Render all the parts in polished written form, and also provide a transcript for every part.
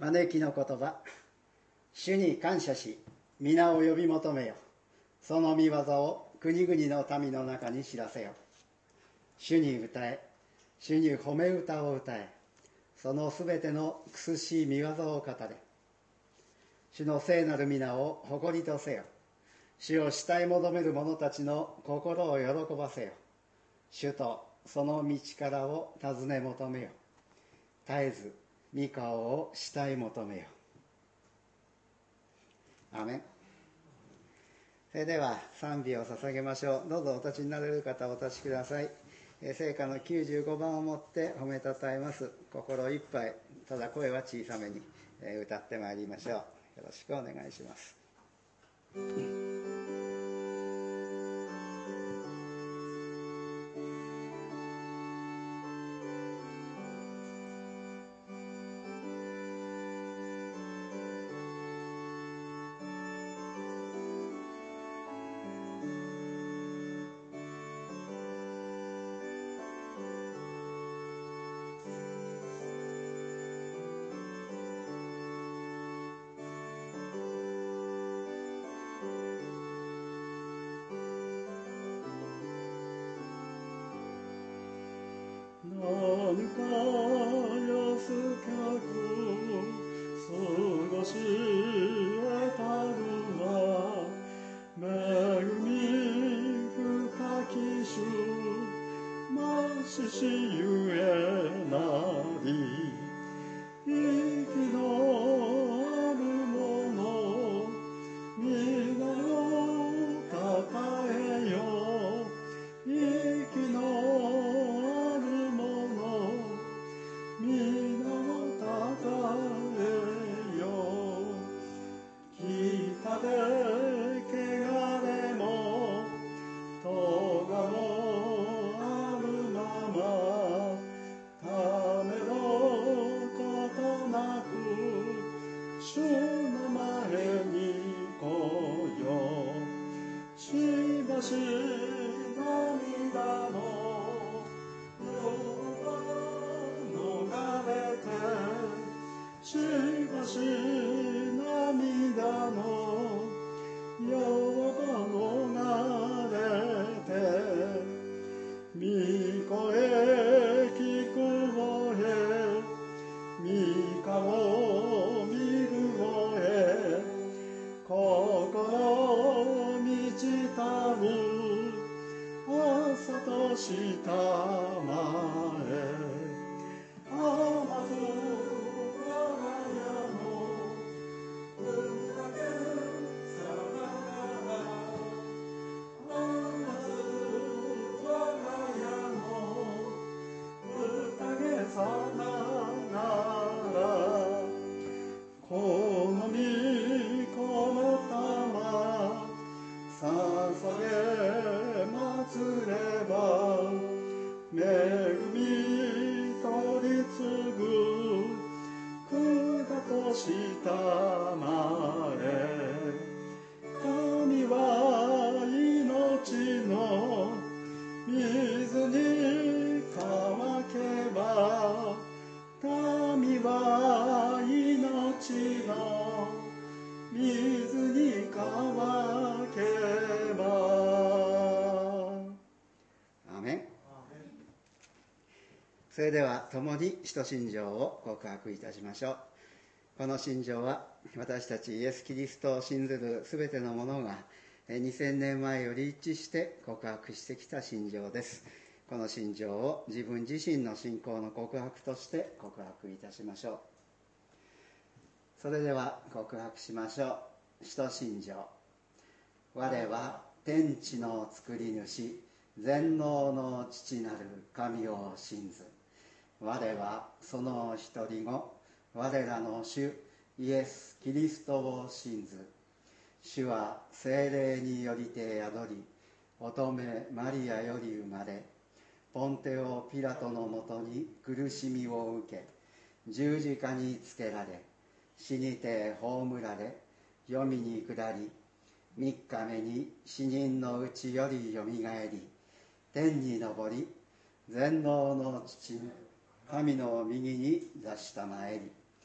招きの言葉。主に感謝し皆を呼び求めよ。その御業を国々の民の中に知らせよ。主に歌え、主に褒め歌を歌え。そのすべての苦しい御業を語れ。主の聖なる皆を誇りとせよ。主を慕い求める者たちの心を喜ばせよ。主とその道からを尋ね求めよ。絶えず御顔を慕い求めよ。アメン。それでは賛美を捧げましょう。どうぞお立ちになれる方お立ちください。聖歌の95番をもって褒めたたえます。心いっぱい、ただ声は小さめに歌ってまいりましょう。よろしくお願いします。それでは共に使徒信条を告白いたしましょう。この信条は私たちイエス・キリストを信ずるすべての者が2000年前より一致して告白してきた信条です。この信条を自分自身の信仰の告白として告白いたしましょう。それでは告白しましょう。使徒信条。我は天地の作り主、全能の父なる神を信ず。我はその一人子、我らの主イエス・キリストを信ず。主は聖霊によりて宿り、乙女マリアより生まれ、ポンテオ・ピラトのもとに苦しみを受け、十字架につけられ、死にて葬られ、黄泉に下り、三日目に死人のうちよりよみがえり、天に昇り、全能の父神の右に座したまえり、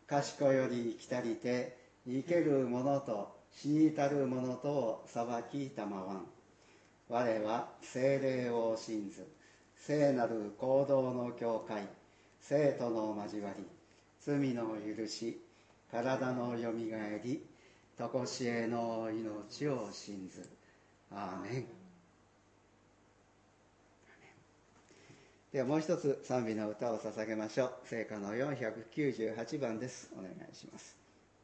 賢より来たりて生ける者と死に至る者とを裁きたまわん。我は聖霊を信ず、聖なる行動の教会、聖徒の交わり、罪の許し、体のよみがえり、とこしえの命を信ず。アーメン。ではもう一つ賛美の歌を捧げましょう。聖歌の498番です。お願いします。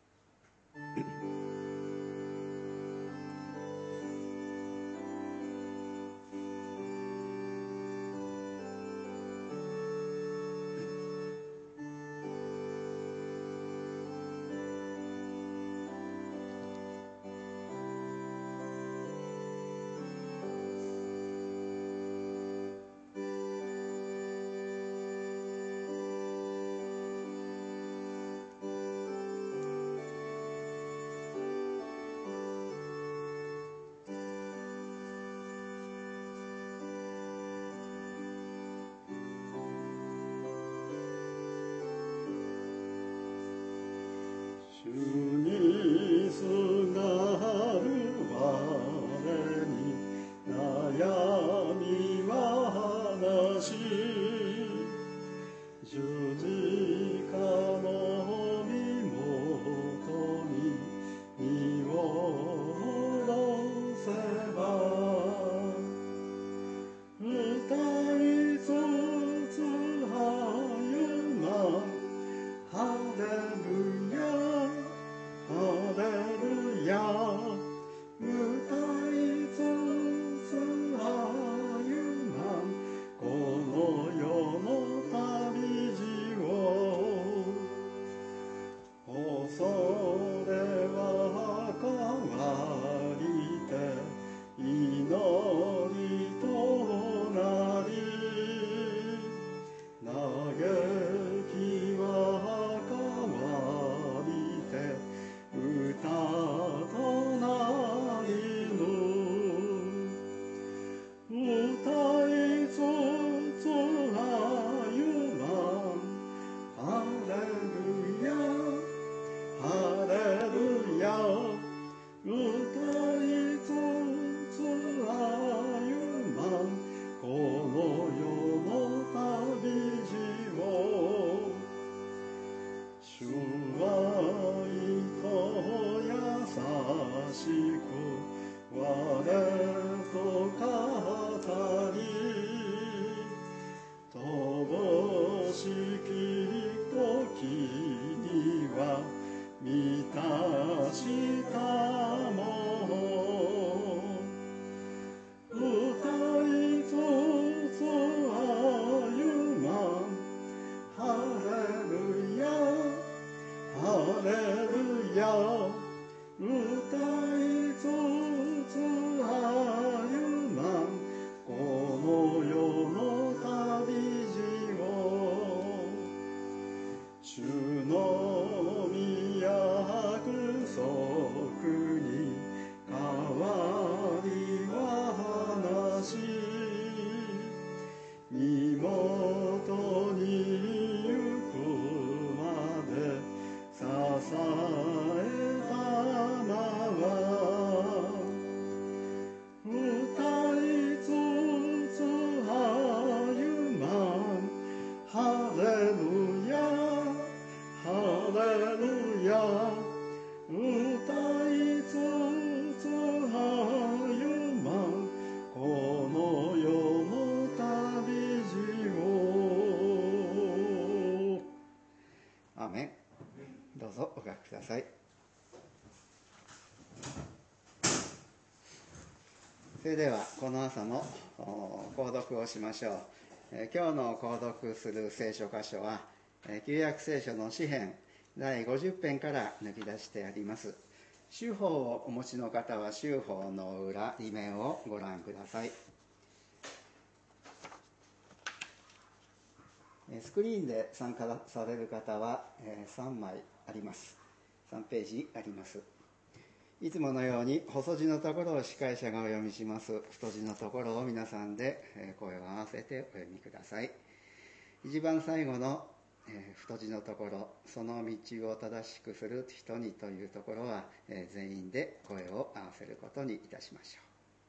どうぞお書きください。それではこの朝も購読をしましょう。今日の購読する聖書箇所は旧約聖書の詩編第50編から抜き出してあります。修法をお持ちの方は修法の裏裏面をご覧ください。スクリーンで参加される方は3枚あります。3ページあります。いつものように細字のところを司会者がお読みします。太字のところを皆さんで声を合わせてお読みください。一番最後の太字のところ、その道を正しくする人にというところは、全員で声を合わせることにいたしましょ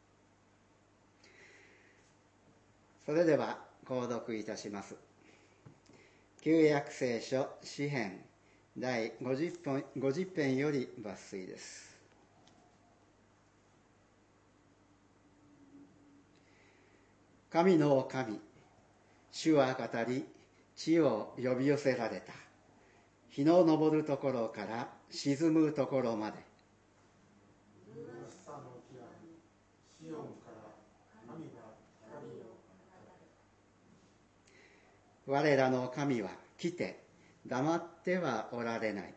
う。それでは購読いたします。旧約聖書詩編第50編より抜粋です。神の神、主は語り、地を呼び寄せられた。日の昇るところから沈むところまで。我らの神は来て黙ってはおられない。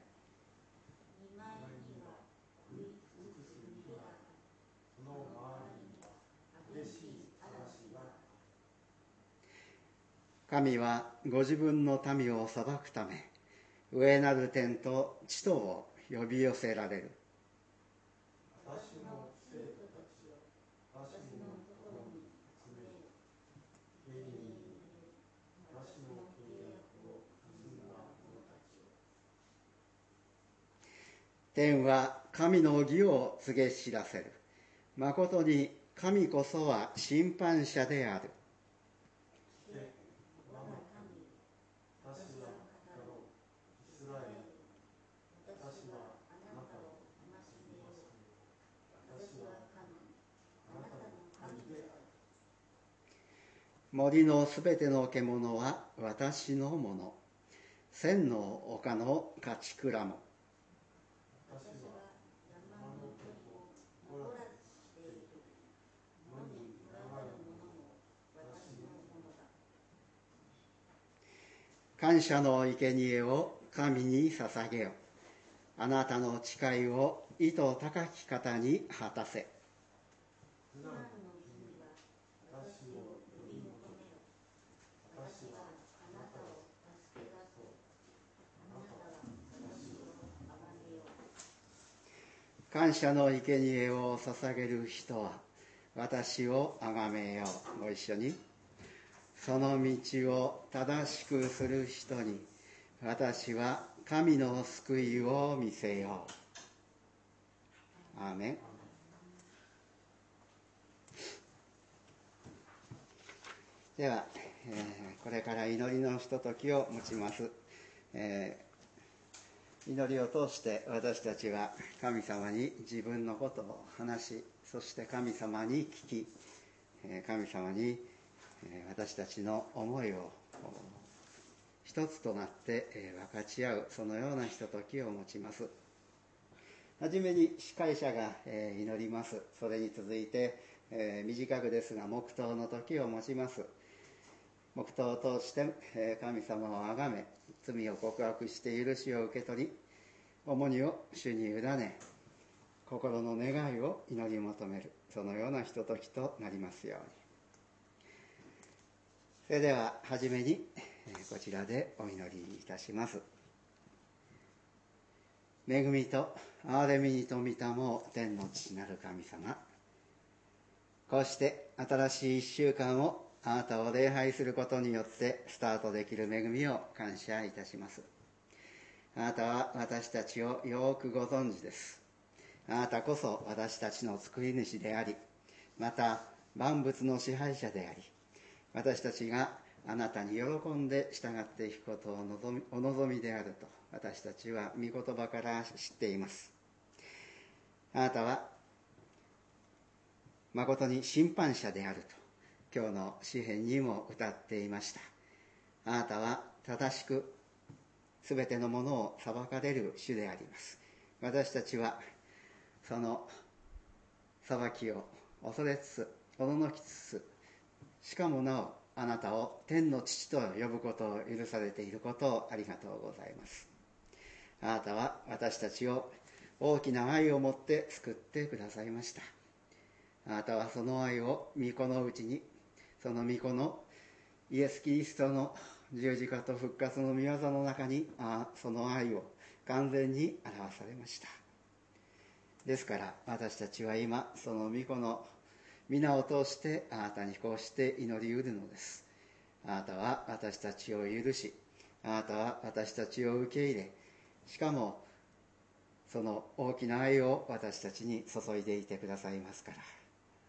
神はご自分の民を裁くため、上なる天と地とを呼び寄せられる。天は神の義を告げ知らせる。まことに神こそは審判者である。森のすべての獣は私のもの。千の丘の家畜らも。感謝の生贄を神に捧げよ。あなたの誓いを意図高き方に果たせ。感謝の生贄を捧げる人は私をあがめよう。ご一緒に。その道を正しくする人に私は神の救いを見せよう。アーメン。では、これから祈りのひとときを持ちます。祈りを通して私たちは神様に自分のことを話し、そして神様に聞き、神様に私たちの思いを一つとなって分かち合う、そのようなひとときを持ちます。はじめに司会者が祈ります。それに続いて短くですが黙祷の時を持ちます。黙祷を通して神様をあがめ、罪を告白して許しを受け取り、重荷を主に委ね、心の願いを祈り求める、そのようなひとときとなりますように。それでははじめにこちらでお祈りいたします。恵みと憐れみに富みたもう天の父なる神様、こうして新しい1週間をあなたを礼拝することによってスタートできる恵みを感謝いたします。あなたは私たちをよくご存知です。あなたこそ私たちの救い主であり、また万物の支配者であり、私たちがあなたに喜んで従っていくことをお望みであると私たちは御言葉から知っています。あなたは誠に審判者であると今日の詩編にも歌っていました。あなたは正しくすべてのものを裁かれる主であります。私たちはその裁きを恐れつつおののきつつ、しかもなおあなたを天の父と呼ぶことを許されていることをありがとうございます。あなたは私たちを大きな愛を持って救ってくださいました。あなたはその愛を御子のうちに、その御子のイエス・キリストの十字架と復活の御業の中にその愛を完全に表されました。ですから私たちは今その御子の皆を通してあなたにこうして祈りうるのです。あなたは私たちを許し、ああなたは私たちを受け入れ、しかもその大きな愛を私たちに注いでいてくださいますから、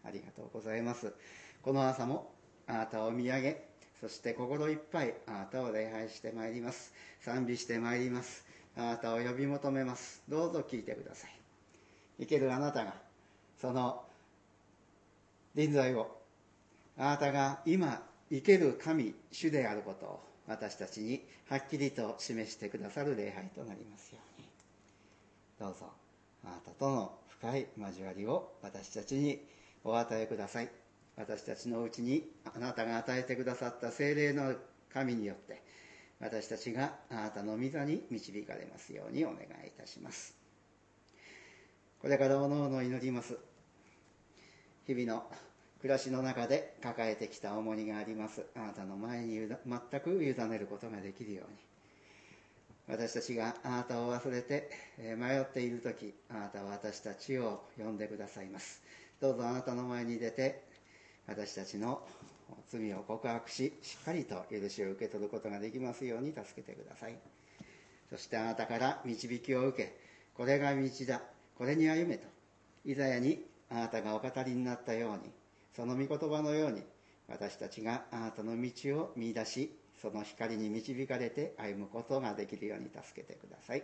ありがとうございます。この朝もあなたを見上げ、そして心いっぱいあなたを礼拝してまいります。賛美してまいります。あなたを呼び求めます。どうぞ聞いてください。生けるあなたがその臨在を、あなたが今生ける神主であることを私たちにはっきりと示してくださる礼拝となりますように、どうぞあなたとの深い交わりを私たちにお与えください。私たちのうちにあなたが与えてくださった聖霊の神によって私たちがあなたの御座に導かれますようにお願いいたします。これからおのおの祈ります。日々の暮らしの中で抱えてきた重荷があります。あなたの前に全く委ねることができるように、私たちがあなたを忘れて迷っているとき、あなたは私たちを呼んでくださいます。どうぞあなたの前に出て、私たちの罪を告白し、しっかりと許しを受け取ることができますように助けてください。そしてあなたから導きを受け、これが道だ、これに歩めとイザヤにあなたがお語りになったように、その御言葉のように私たちがあなたの道を見出し、その光に導かれて歩むことができるように助けてください。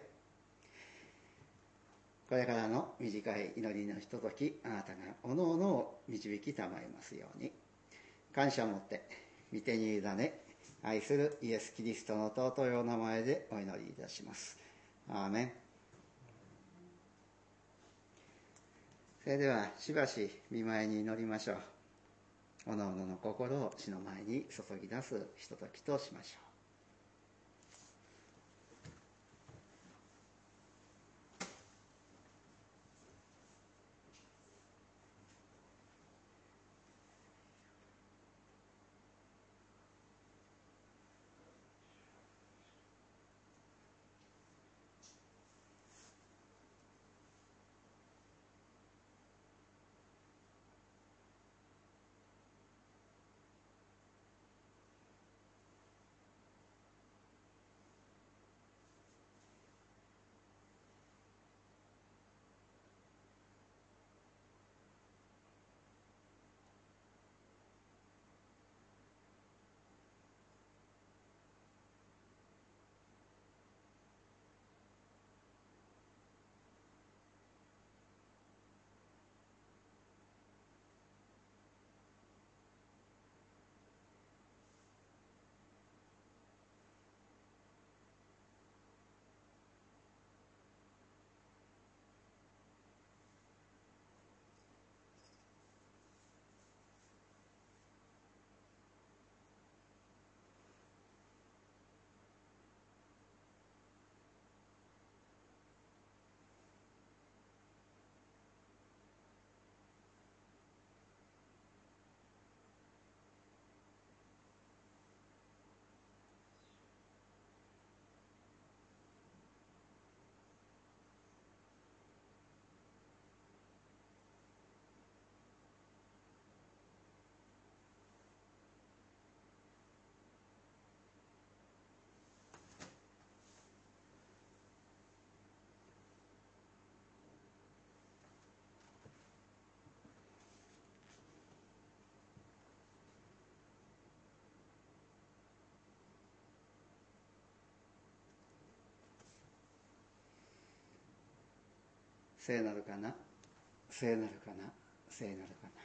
これからの短い祈りのひととき、あなたがおのおのを導きたまえますように、感謝を持って御手に委ね、愛するイエス・キリストの尊いお名前でお祈りいたします。アーメン。それではしばし御前に祈りましょう。おのおのの心を主の前に注ぎ出すひとときとしましょう。聖なるかな、聖なるかな、聖なるかな。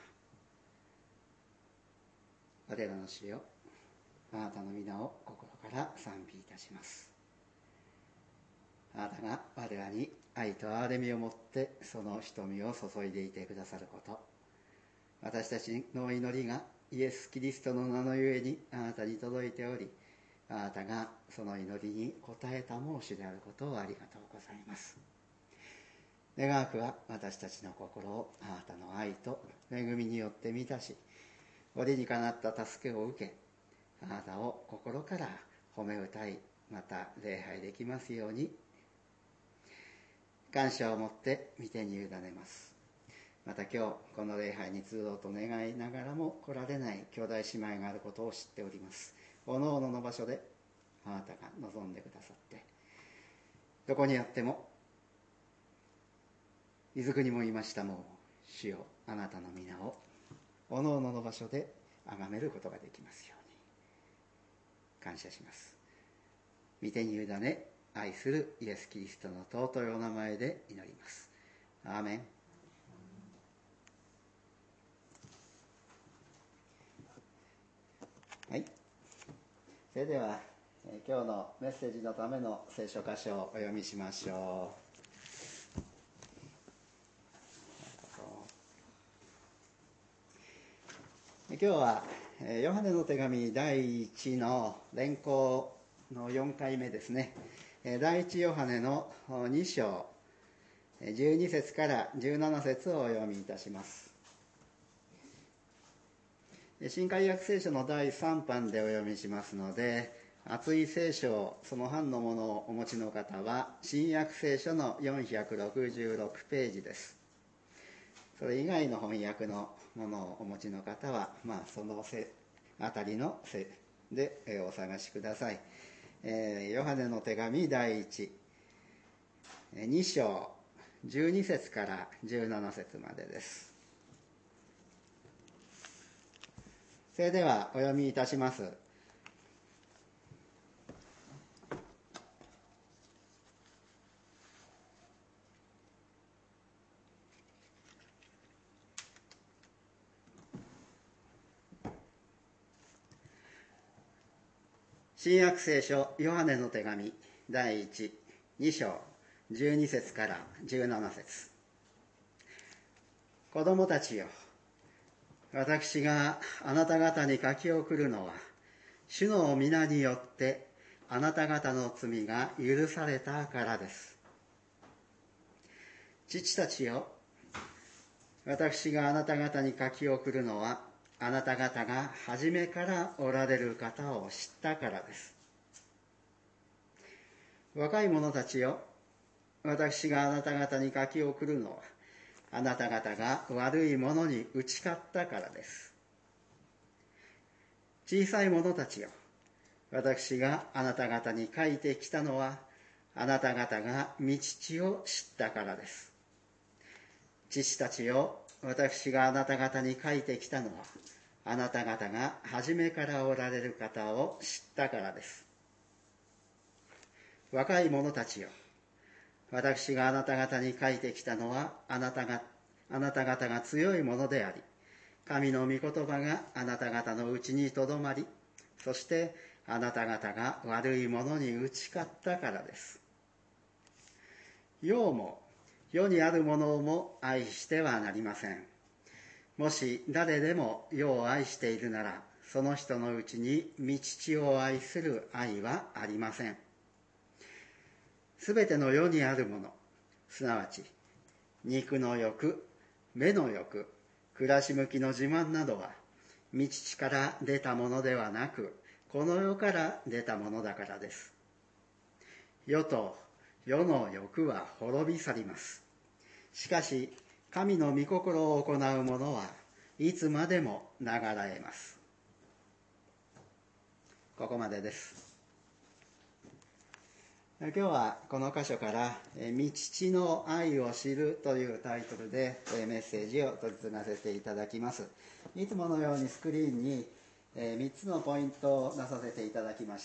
我らの主よ、あなたの皆を心から賛美いたします。あなたが我らに愛と憐れみをもってその瞳を注いでいてくださること、私たちの祈りがイエス・キリストの名のゆえにあなたに届いており、あなたがその祈りに応えた申しであることをありがとうございます。願わくは私たちの心をあなたの愛と恵みによって満たし、折にかなった助けを受け、あなたを心から褒め歌い、また礼拝できますように感謝を持って御手に委ねます。また今日この礼拝に通ろうと願いながらも来られない兄弟姉妹があることを知っております。おのおのの場所であなたが望んでくださって、どこにあってもいずくにも言いました、もう主よあなたの皆をおのおのの場所で崇めることができますように感謝します。御手に委ね愛するイエス・キリストの尊いお名前で祈ります。アーメン。はい、それでは今日のメッセージのための聖書箇所をお読みしましょう。今日はヨハネの手紙第1の連行の4回目ですね。第一ヨハネの2章12節から17節をお読みいたします。新海訳聖書の第3版でお読みしますので、厚い聖書その版のものをお持ちの方は新約聖書の466ページです。それ以外の翻訳のものをお持ちの方は、そのあたりのでお探しください。ヨハネの手紙第12章12節から17節までです。それではお読みいたします。新約聖書ヨハネの手紙第12章12節から17節。子供たちよ、私があなた方に書き送るのは、主の皆によってあなた方の罪が許されたからです。父たちよ、私があなた方に書き送るのは、あなた方が初めからおられる方を知ったからです。若い者たちよ、私があなた方に書き送るのは、あなた方が悪い者に打ち勝ったからです。小さい者たちよ、私があなた方に書いてきたのは、あなた方が御父を知ったからです。父たちよ、私があなた方に書いてきたのは、あなた方が初めからおられる方を知ったからです。若い者たちよ、私があなた方に書いてきたのは、あなた方が強いものであり、神の御言葉があなた方のうちにとどまり、そしてあなた方が悪いものに打ち勝ったからです。世も世にあるものをも愛してはなりません。もし誰でも世を愛しているなら、その人のうちに御父を愛する愛はありません。すべての世にあるもの、すなわち肉の欲、目の欲、暮らし向きの自慢などは、御父から出たものではなく、この世から出たものだからです。世と世の欲は滅び去ります。しかし神の御心を行う者はいつまでも流らえます。ここまでです。今日はこの箇所から「御父の愛を知る」というタイトルでメッセージを取り次がせていただきます。いつものようにスクリーンに3つのポイントを出させていただきました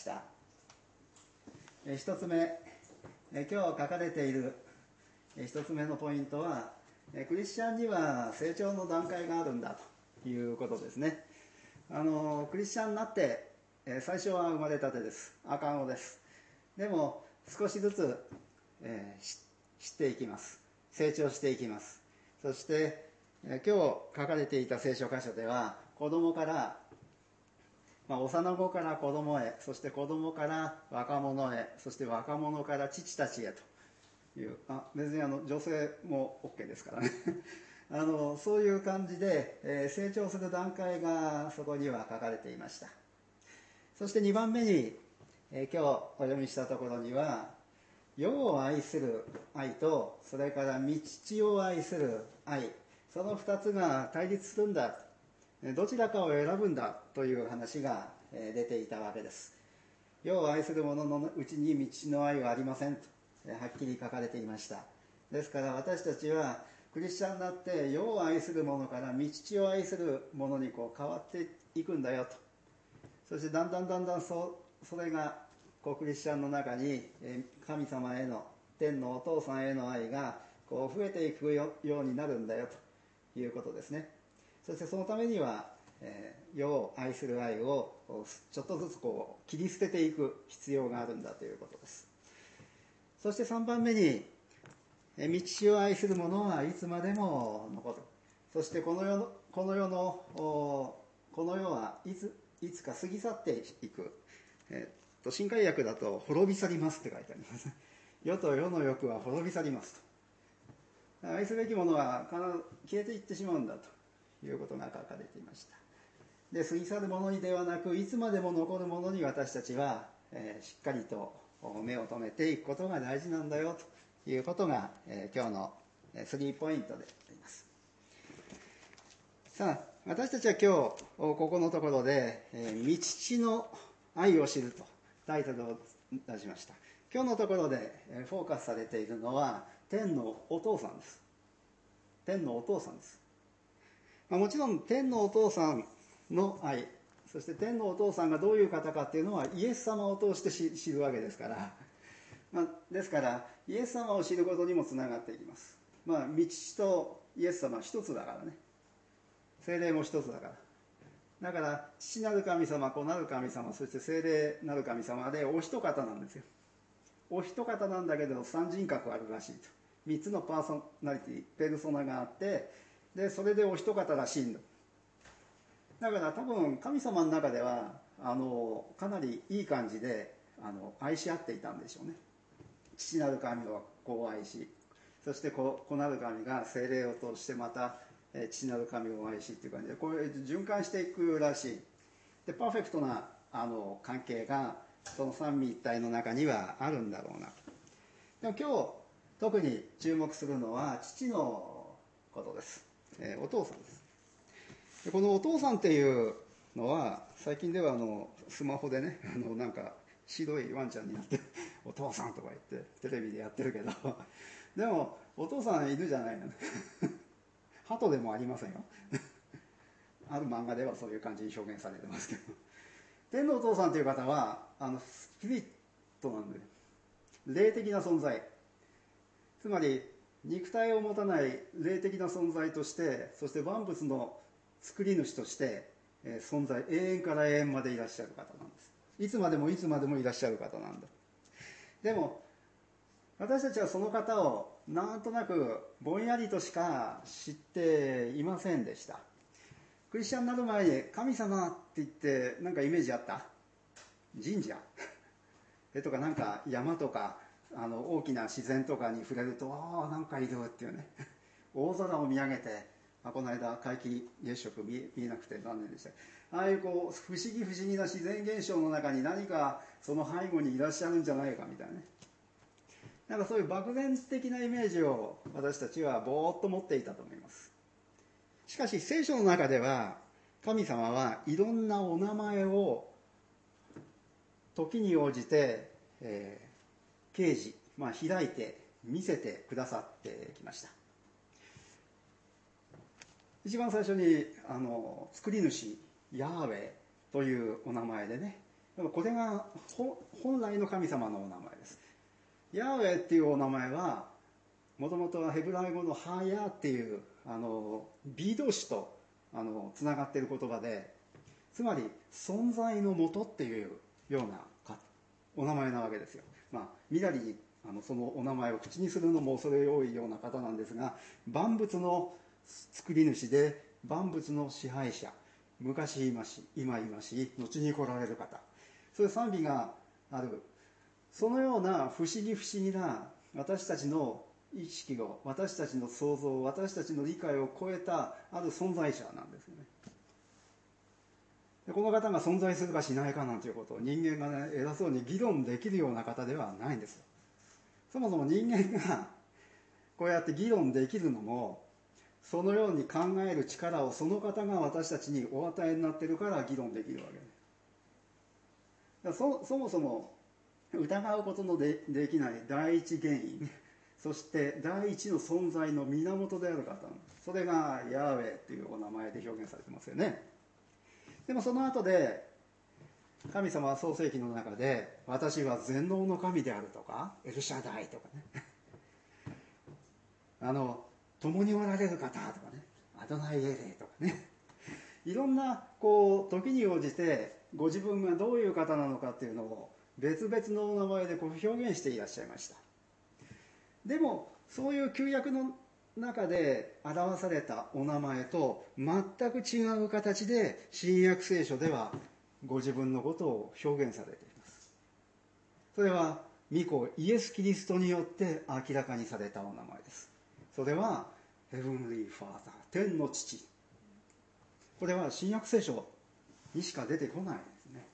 。1つ目、今日書かれている1つ目のポイントは、クリスチャンには成長の段階があるんだということですね。クリスチャンになって最初は生まれたてです。赤子です。でも少しずつ、知っていきます。成長していきます。そして、今日書かれていた聖書箇所では、子供から、幼子から子供へ、そして子供から若者へ、そして若者から父たちへという、別に女性も OK ですからねそういう感じで、成長する段階がそこには書かれていました。そして2番目に、今日お読みしたところには、世を愛する愛と、それから御父を愛する愛、その2つが対立するんだ、どちらかを選ぶんだという話が出ていたわけです。 世を愛する者のうちに道の愛はありませんとはっきり書かれていました。ですから私たちはクリスチャンになって世を愛する者から道を愛する者に変わっていくんだよと。そしてだんだんそれがクリスチャンの中に神様への、天のお父さんへの愛が増えていくようになるんだよということですね。そしてそのためには世を愛する愛をちょっとずつ切り捨てていく必要があるんだということです。そして3番目に、道を愛する者はいつまでも残る。そしてこの世はいつか過ぎ去っていく。新海訳だと滅び去りますって書いてあります。世と世の欲は滅び去りますと。愛すべきものは必ず消えていってしまうんだということが書かれていました。で、過ぎ去るものにではなく、いつまでも残るものに私たちは、しっかりと目を留めていくことが大事なんだよということが、今日の3ポイントであります。さあ、私たちは今日ここのところで、道地の愛を知るとタイトルを出しました。今日のところでフォーカスされているのは天のお父さんです。天のお父さんです。もちろん天のお父さんの愛、そして天のお父さんがどういう方かっていうのはイエス様を通して知るわけですから、ですからイエス様を知ることにもつながっていきます。道とイエス様は一つだからね。聖霊も一つだから。だから父なる神様、子なる神様、そして聖霊なる神様でお一方なんですよ。お一方なんだけど三人格あるらしいと。3つのパーソナリティ、ペルソナがあって、でそれでお一方らしいんだ。だから多分神様の中ではかなりいい感じで愛し合っていたんでしょうね。父なる神は子を愛し、そして子なる神が聖霊を通してまた父なる神を愛しっていう感じでこれ循環していくらしい。でパーフェクトな関係がその三位一体の中にはあるんだろうな。でも今日特に注目するのは父のことです。お父さんです。でこのお父さんっていうのは最近ではスマホでねなんか白いワンちゃんになってお父さんとか言ってテレビでやってるけどでもお父さん犬じゃないのね鳩でもありませんよある漫画ではそういう感じに表現されてますけど、天のお父さんという方はスピリットなんで霊的な存在、つまり肉体を持たない霊的な存在として、そして万物の作り主として存在、永遠から永遠までいらっしゃる方なんです。いつまでもいつまでもいらっしゃる方なんだ。でも私たちはその方をなんとなくぼんやりとしか知っていませんでした。クリスチャンになる前に神様って言ってなんかイメージあった？神社とかなんか山とか大きな自然とかに触れるとなんかいるっていうね大空を見上げてこの間皆既月食見えなくて残念でした。ああいう不思議な自然現象の中に何かその背後にいらっしゃるんじゃないかみたいなね、なんかそういう漠然的なイメージを私たちはぼーっと持っていたと思います。しかし聖書の中では神様はいろんなお名前を時に応じて、啓示、開いて見せてくださってきました。一番最初に作り主ヤーウェというお名前でね、これが本来の神様のお名前です。ヤーウェっていうお名前はもともとはヘブライ語のハヤーっていうB 動詞とつながっている言葉で、つまり存在のもとっていうようなお名前なわけですよ。みだりにそのお名前を口にするのも恐れ多いような方なんですが、万物の作り主で万物の支配者、昔いまし今いまし後に来られる方、そういう賛美がある。そのような不思議な私たちの意識を、私たちの想像、私たちの理解を超えたある存在者なんですよね。でこの方が存在するかしないかなんていうことを人間がね偉そうに議論できるような方ではないんですよ。そもそも人間がこうやって議論できるのもそのように考える力をその方が私たちにお与えになっているから議論できるわけで、 そもそも疑うことの できない第一原因、そして第一の存在の源である方、それがヤーウェイというお名前で表現されてますよね。でもその後で神様は創世記の中で私は全能の神であるとかエルシャダイとかね共におられる方とかねアドナイエレとかね、いろんな時に応じてご自分がどういう方なのかっていうのを別々のお名前で表現していらっしゃいました。でもそういう旧約の中で表されたお名前と全く違う形で新約聖書ではご自分のことを表現されています。それは御子イエス・キリストによって明らかにされたお名前です。それはヘブンリー・ファーザー、天の父。これは新約聖書にしか出てこないですね。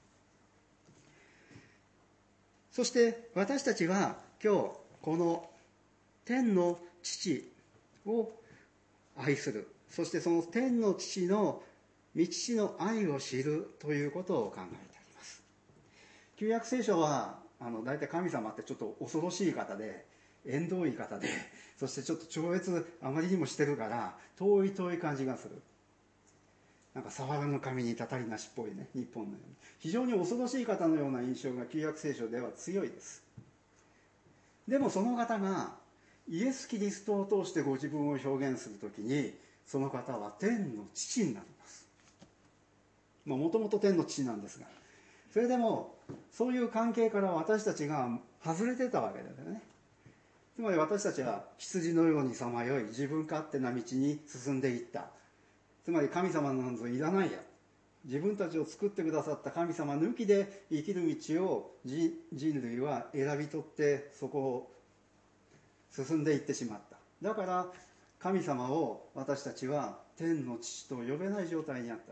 そして私たちは今日この天の父を愛する、そしてその天の父の御父の愛を知るということを考えてあります。旧約聖書は大体神様ってちょっと恐ろしい方で縁遠い方で、そしてちょっと超越あまりにもしてるから遠い感じがする。なんか触らぬ神にたたりなしっぽいね、日本のように非常に恐ろしい方のような印象が旧約聖書では強いです。でもその方がイエス・キリストを通してご自分を表現するときに、その方は天の父になります。もともと天の父なんですが、それでもそういう関係から私たちが外れてたわけですよね。つまり私たちは羊のようにさまよい自分勝手な道に進んでいった。つまり神様なんぞいらないや、自分たちを作ってくださった神様抜きで生きる道を人類は選び取ってそこを進んでいってしまった。だから神様を私たちは天の父と呼べない状態にあったわけです。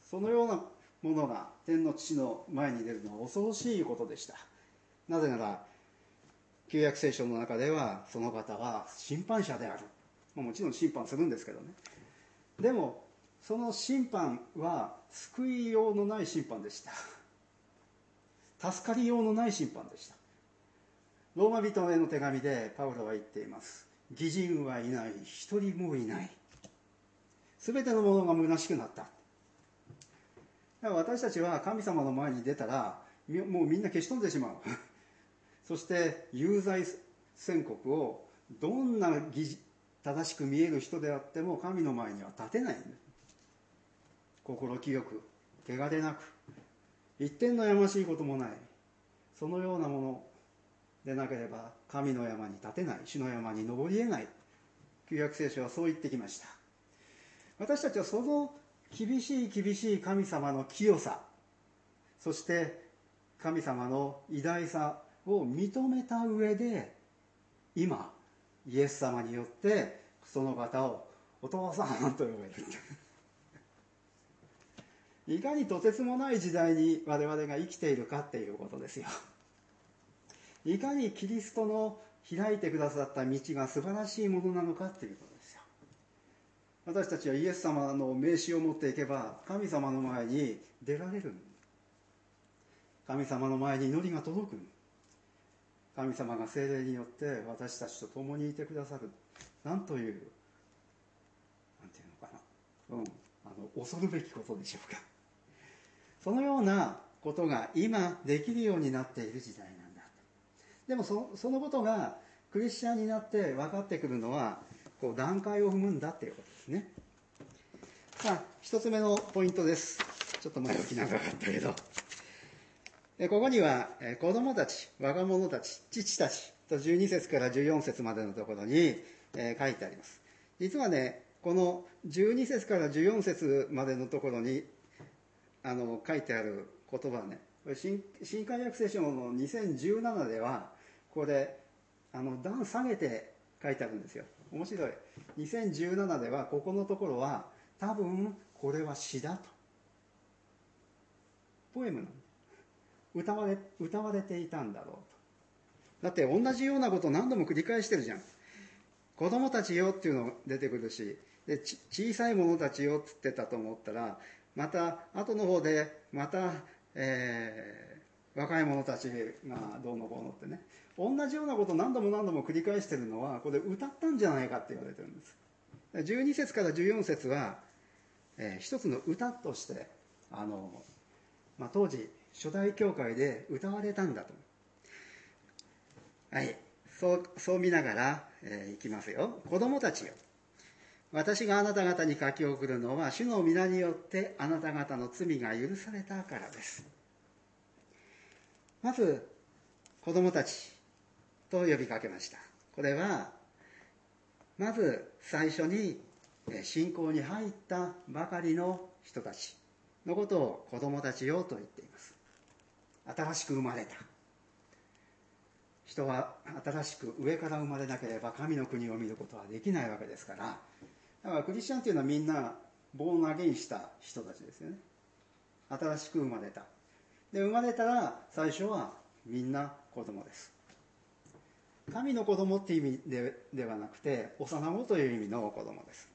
そのようなものが天の父の前に出るのは恐ろしいことでした。なぜなら旧約聖書の中ではその方は審判者である、もちろん審判するんですけどね。でもその審判は救いようのない審判でした。助かりようのない審判でした。ローマ人への手紙でパウロは言っています。義人はいない、一人もいない。すべてのものが虚しくなった。だから私たちは神様の前に出たらもうみんな消し飛んでしまう。そして有罪宣告をどんな正しく見える人であっても神の前には立てないんです。心清く汚れなく一点のやましいこともない、そのようなものでなければ神の山に立てない、主の山に登り得ない。旧約聖書はそう言ってきました。私たちはその厳しい神様の清さ、そして神様の偉大さを認めた上で、今イエス様によってその方をお父さんと呼べる。いかにとてつもない時代に我々が生きているかっていうことですよ。いかにキリストの開いてくださった道が素晴らしいものなのかっていうことですよ。私たちはイエス様の名刺を持っていけば神様の前に出られる。神様の前に祈りが届く。神様が聖霊によって私たちと共にいてくださる。なんという、なんていうのかな、恐るべきことでしょうか。そのようなことが今できるようになっている時代なんだ。でもそのことがクリスチャンになって分かってくるのは段階を踏むんだっていうことですね。さあ、一つ目のポイントです。ちょっと前置き長かったけど、ここには子供たち、若者たち、父たちと12節から14節までのところに書いてあります。実はね、この12節から14節までのところに書いてある言葉はね、新海約聖書の2017ではこれ段下げて書いてあるんですよ。面白い。2017ではここのところは多分これは詩だと、ポエムなの、歌われていたんだろうと。だって同じようなことを何度も繰り返してるじゃん。子供たちよっていうの出てくるし、で小さい者たちよって言ってたと思ったら、また後の方でまた、 若い者たちがどうのこうのってね、同じようなことを何度も何度も繰り返しているのは、これ歌ったんじゃないかって言われてるんです。12節から14節は、一つの歌として当時初代教会で歌われたんだと。はい、そう見ながら、いきますよ。子供たちよ、私があなた方に書き送るのは、主の皆によってあなた方の罪が許されたからです。まず子供たちと呼びかけました。これはまず最初に信仰に入ったばかりの人たちのことを子供たちよと言っています。新しく生まれた人は新しく上から生まれなければ神の国を見ることはできないわけですから、だからクリスチャンというのはみんなボーンアゲインした人たちですよね。新しく生まれた。で、生まれたら最初はみんな子供です。神の子供っていう意味ではなくて、幼子という意味の子供です。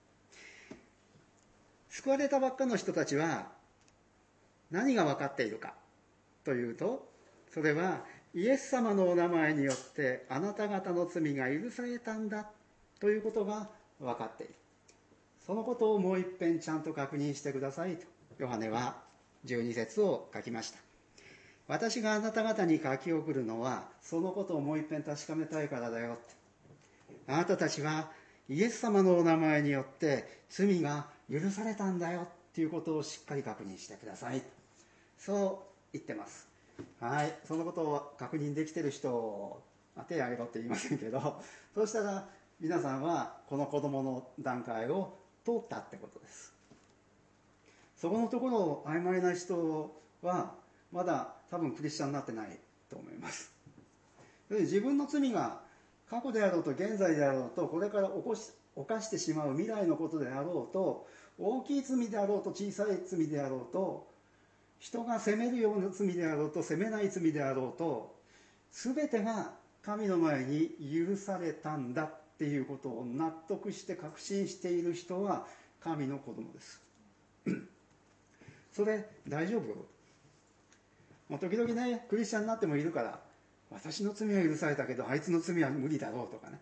救われたばっかの人たちは何が分かっているかというと、それはイエス様のお名前によってあなた方の罪が許されたんだということが分かっている。そのことをもう一遍ちゃんと確認してくださいとヨハネは12節を書きました。私があなた方に書き送るのはそのことをもう一遍確かめたいからだよって。あなたたちはイエス様のお名前によって罪が許されたんだよっていうことをしっかり確認してください、そう言ってます。はい、そのことを確認できている人を手を挙げろって言いませんけど、そうしたら皆さんはこの子供の段階を通ったってことです。そこのところを曖昧な人はまだ多分クリスチャンになってないと思います。自分の罪が過去であろうと現在であろうとこれから犯してしまう未来のことであろうと、大きい罪であろうと小さい罪であろうと、人が責めるような罪であろうと責めない罪であろうと、全てが神の前に許されたんだっていうことを納得して確信している人は神の子供です。それ大丈夫？もう時々ね、クリスチャンになってもいるから、私の罪は許されたけどあいつの罪は無理だろうとかね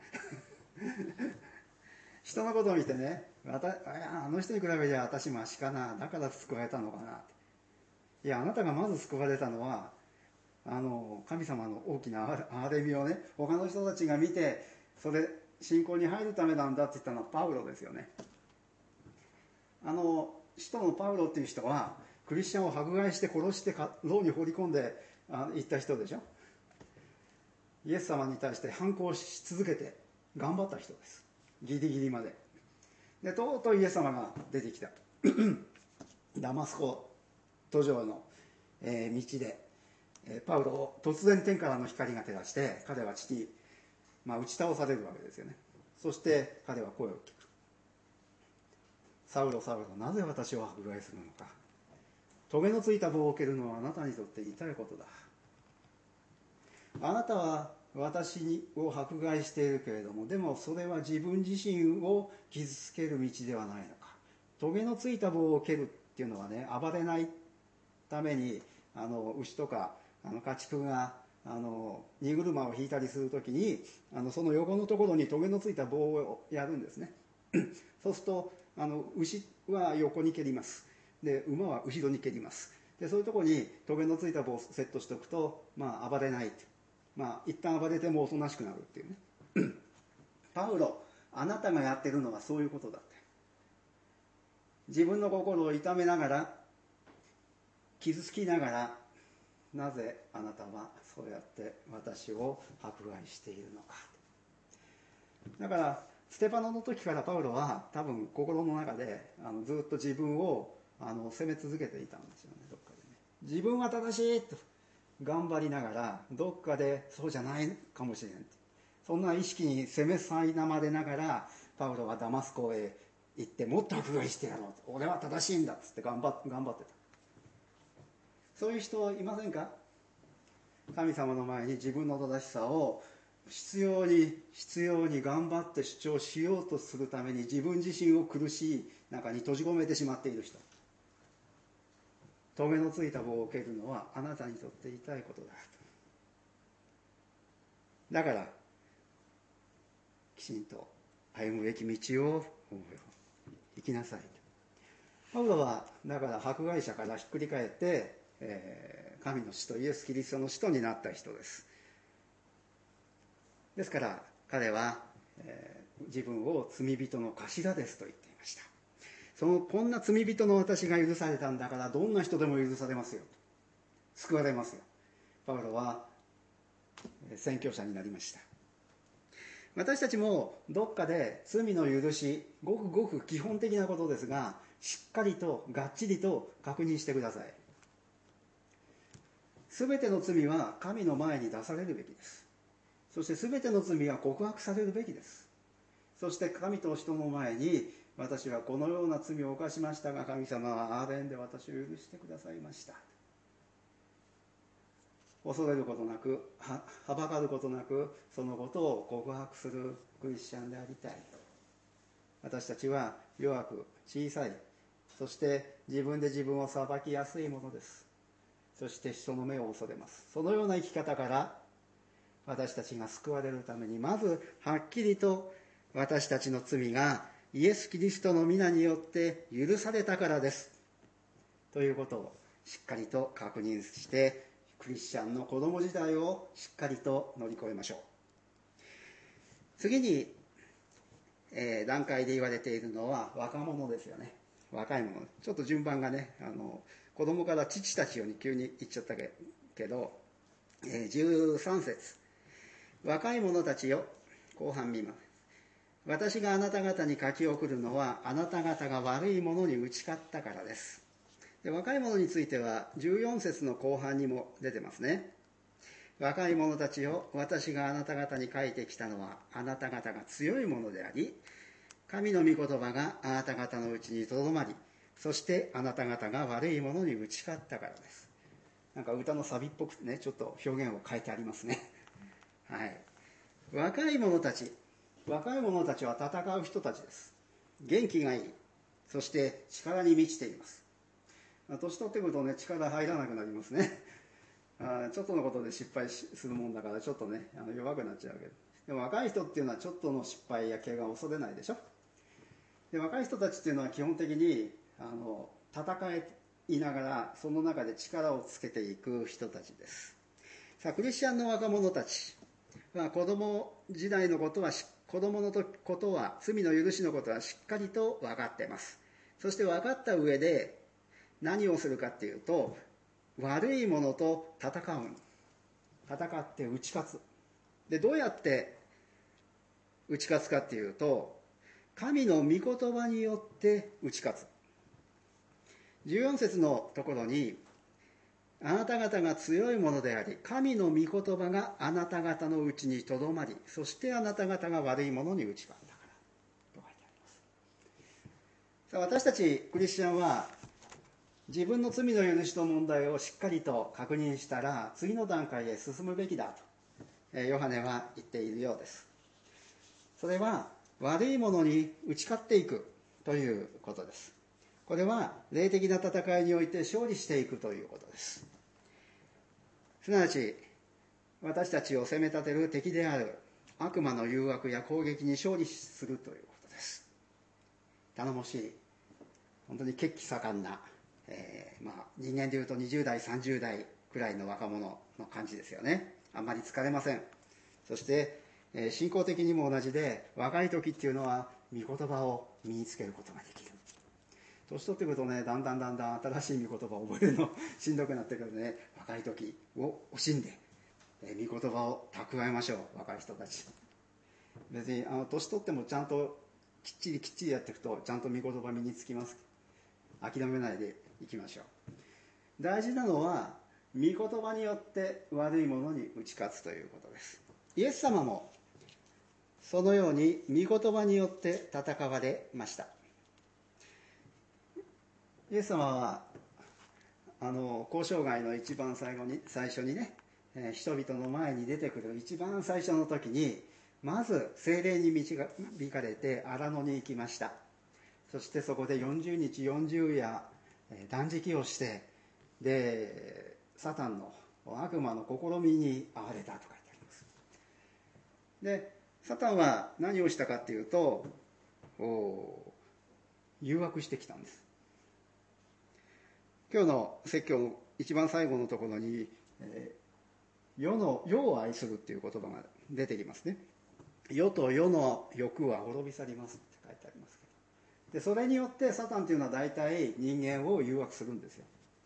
人のことを見てね、あの人に比べりゃ私マシかな、だから救われたのかなって。いや、あなたがまず救われたのは神様の大きな憐れみをね、他の人たちが見てそれ信仰に入るためなんだって言ったのはパウロですよね。使徒のパウロっていう人はクリスチャンを迫害して殺して牢に放り込んで行った人でしょ。イエス様に対して反抗し続けて頑張った人です。ギリギリまで。でとうとうイエス様が出てきたダマスコ途上の、道で、パウロを突然天からの光が照らして彼は地に、打ち倒されるわけですよね。そして彼は声を聞く。サウロサウロ、なぜ私を迫害するのか。棘のついた棒を蹴るのはあなたにとって痛いことだ。あなたは私を迫害しているけれども、でもそれは自分自身を傷つける道ではないのか。棘のついた棒を蹴るっていうのはね、暴れないために牛とか家畜が荷車を引いたりするときにその横のところに棘のついた棒をやるんですねそうすると牛は横に蹴ります。で馬は後ろに蹴ります。でそういうところに棘のついた棒をセットしておくと、暴れないって、一旦暴れてもおとなしくなるっていうねパウロ、あなたがやってるのはそういうことだって。自分の心を痛めながら傷つきながら、なぜあなたはそうやって私を迫害しているのか。だからステパノの時からパウロは多分心の中でずっと自分を責め続けていたんですよね。どっかでね、自分は正しいと頑張りながら、どっかでそうじゃないかもしれない、そんな意識に責めさいなまれながらパウロはダマスコへ行って、もっと迫害してやろうと、俺は正しいんだっつって頑張ってた。そういう人いませんか？神様の前に自分の正しさを必要に頑張って主張しようとするために自分自身を苦しい中に閉じ込めてしまっている人。 棘のついた棒を蹴るのはあなたにとって痛いことだ。だからきちんと歩むべき道を行きなさい。パウロはだから迫害者からひっくり返って、神の使徒イエス・キリストの使徒になった人です。ですから彼は、自分を罪人の頭ですと言っていました。こんな罪人の私が許されたんだからどんな人でも許されますよ、救われますよ。パウロは宣教者になりました。私たちもどっかで罪の許し、ごくごく基本的なことですが、しっかりとがっちりと確認してください。すべての罪は神の前に出されるべきです。そしてすべての罪は告白されるべきです。そして神と人の前に、私はこのような罪を犯しましたが、神様は憐れんで私を許してくださいました。恐れることなく、はばかることなく、そのことを告白するクリスチャンでありたい。私たちは弱く小さい、そして自分で自分を裁きやすいものです。そして人の目を恐れます。そのような生き方から私たちが救われるために、まずはっきりと私たちの罪がイエス・キリストの皆によって許されたからですということをしっかりと確認して、クリスチャンの子供時代をしっかりと乗り越えましょう。次に、段階で言われているのは若者ですよね。若い者。ちょっと順番がね、子供から父たちように急に言っちゃったけど、13節、若い者たちよ、後半見ます。私があなた方に書き送るのは、あなた方が悪いものに打ち勝ったからです。で、若い者については14節の後半にも出てますね。若い者たちよ、私があなた方に書いてきたのは、あなた方が強いものであり、神の御言葉があなた方のうちにとどまり、そしてあなた方が悪いものに打ち勝ったからです。なんか歌のサビっぽくてね、ちょっと表現を変えてありますね。はい。若い者たちは戦う人たちです。元気がいい。そして力に満ちています。年取ってくるとね、力入らなくなりますね。ちょっとのことで失敗するもんだから、ちょっとね、弱くなっちゃうけど。でも若い人っていうのはちょっとの失敗や怪我を恐れないでしょ。で、若い人たちっていうのは基本的に戦いながら、その中で力をつけていく人たちです。さあ、クリスチャンの若者たちは子供時代のことは、子供のことは、罪の許しのことはしっかりと分かっています。そして分かった上で何をするかっていうと、悪いものと戦って打ち勝つ。で、どうやって打ち勝つかっていうと、神の御言葉によって打ち勝つ。14節のところに、あなた方が強いものであり、神の御言葉があなた方のうちにとどまり、そしてあなた方が悪いものに打ち勝ったからと書いてあります。さあ、私たちクリスチャンは自分の罪の許しの問題をしっかりと確認したら、次の段階へ進むべきだと、ヨハネは言っているようです。それは悪いものに打ち勝っていくということです。これは霊的な戦いにおいて勝利していくということです。すなわち、私たちを責め立てる敵である悪魔の誘惑や攻撃に勝利するということです。頼もしい、本当に血気盛んな、人間でいうと20代30代くらいの若者の感じですよね。あんまり疲れません。そして、信仰的にも同じで、若い時っていうのは御言葉を身につけることができる。年取ってくるとね、だんだん新しい御言葉を覚えるのしんどくなってくるので、ね、若い時を惜しんで、御言葉を蓄えましょう。若い人たち。別に年取ってもちゃんときっちりやっていくと、ちゃんと御言葉身につきます。諦めないでいきましょう。大事なのは御言葉によって悪いものに打ち勝つということです。イエス様もそのように御言葉によって戦われました。イエス様は交渉外の一番最初にね、人々の前に出てくる一番最初の時に、まず聖霊に導かれて荒野に行きました。そしてそこで40日40夜断食をして、 でサタンの悪魔の試みに遭われたと書いてあります。でサタンは何をしたかっていうと、誘惑してきたんです。今日の説教の一番最後のところに、世を愛するっていう言葉が出てきますね。世と世の欲は滅び去りますって書いてありますけど、でそれによってサタンというのは大体人間を誘惑するんですよ。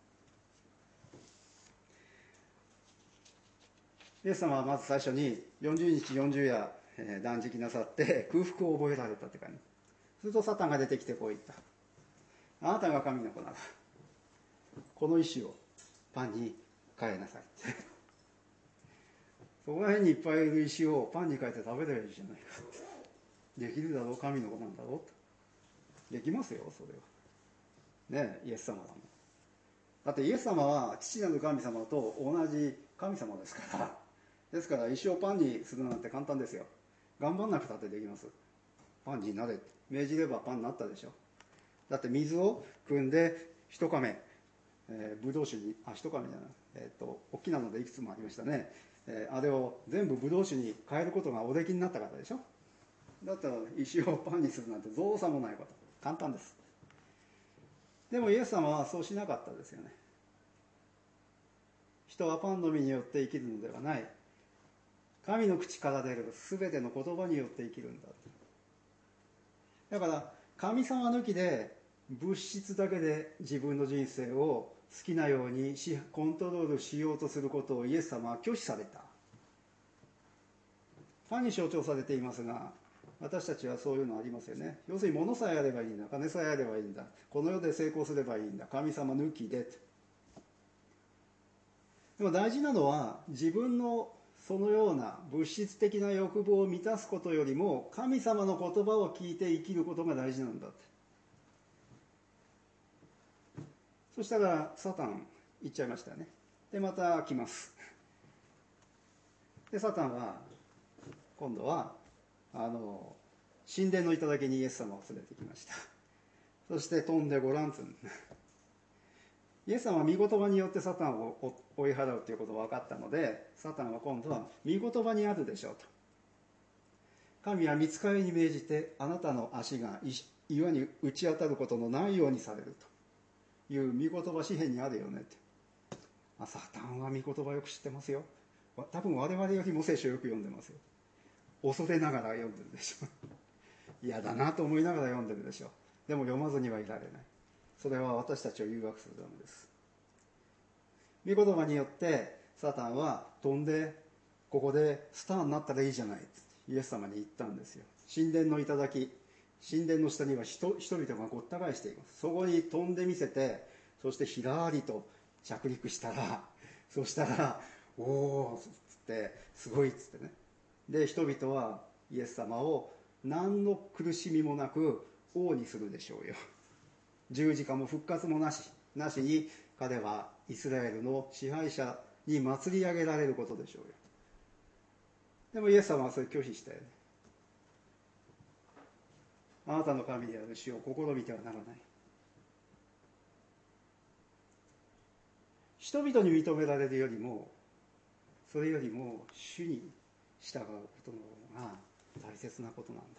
イエス様はまず最初に40日40夜断食なさって空腹を覚えられたって感じ。するとサタンが出てきてこう言った。あなたが神の子ならこの石をパンに変えなさいってそこら辺にいっぱいいる石をパンに変えて食べればいいじゃないかって。できるだろう、神の子なんだろうと。できますよ、それはね。イエス様だもん。だってイエス様は父なる神様と同じ神様ですから。ですから石をパンにするなんて簡単ですよ。頑張んなくたってできます。パンになれって命じればパンになったでしょ。だって水を汲んで一亀、ブドウ酒に一亀じゃない、大きなのでいくつもありましたね。あれを全部ブドウ酒に変えることがおできになった方でしょ。だったら石をパンにするなんて造作もないこと、簡単です。でもイエス様はそうしなかったですよね。人はパンのみによって生きるのではない、神の口から出るすべての言葉によって生きるんだ。だから神様抜きで物質だけで自分の人生を好きなようにコントロールしようとすることをイエス様は拒否された。パンに象徴されていますが、私たちはそういうのありますよね。要するに物さえあればいいんだ、金さえあればいいんだ、この世で成功すればいいんだ、神様抜きで。でも大事なのは自分のそのような物質的な欲望を満たすことよりも神様の言葉を聞いて生きることが大事なんだって。そしたらサタン言っちゃいましたね。でまた来ます。でサタンは今度は神殿の頂にイエス様を連れてきました。そして飛んでごらんつん。イエス様は御言葉によってサタンを追い払うということが分かったので、サタンは今度は御言葉にあるでしょうと。神は御使いに命じてあなたの足が岩に打ち当たることのないようにされるという御言葉詩篇にあるよねって。サタンは御言葉よく知ってますよ。多分我々よりも聖書をよく読んでますよ。恐れながら読んでるでしょ。嫌だなと思いながら読んでるでしょ。でも読まずにはいられない。それは私たちを誘惑するためです。御言葉によってサタンは飛んでここでスターになったらいいじゃないってイエス様に言ったんですよ。神殿の頂、神殿の下には人々がごった返しています。そこに飛んでみせて、そしてひらりと着陸したら、そしたらおおっつってすごいっつってね。で人々はイエス様を何の苦しみもなく王にするでしょうよ。十字架も復活もなしに彼はイスラエルの支配者に祭り上げられることでしょうよ。でもイエス様はそれ拒否したよね。あなたの神である主を試みてはならない。人々に認められるよりも、それよりも主に従うことの方が大切なことなんだ。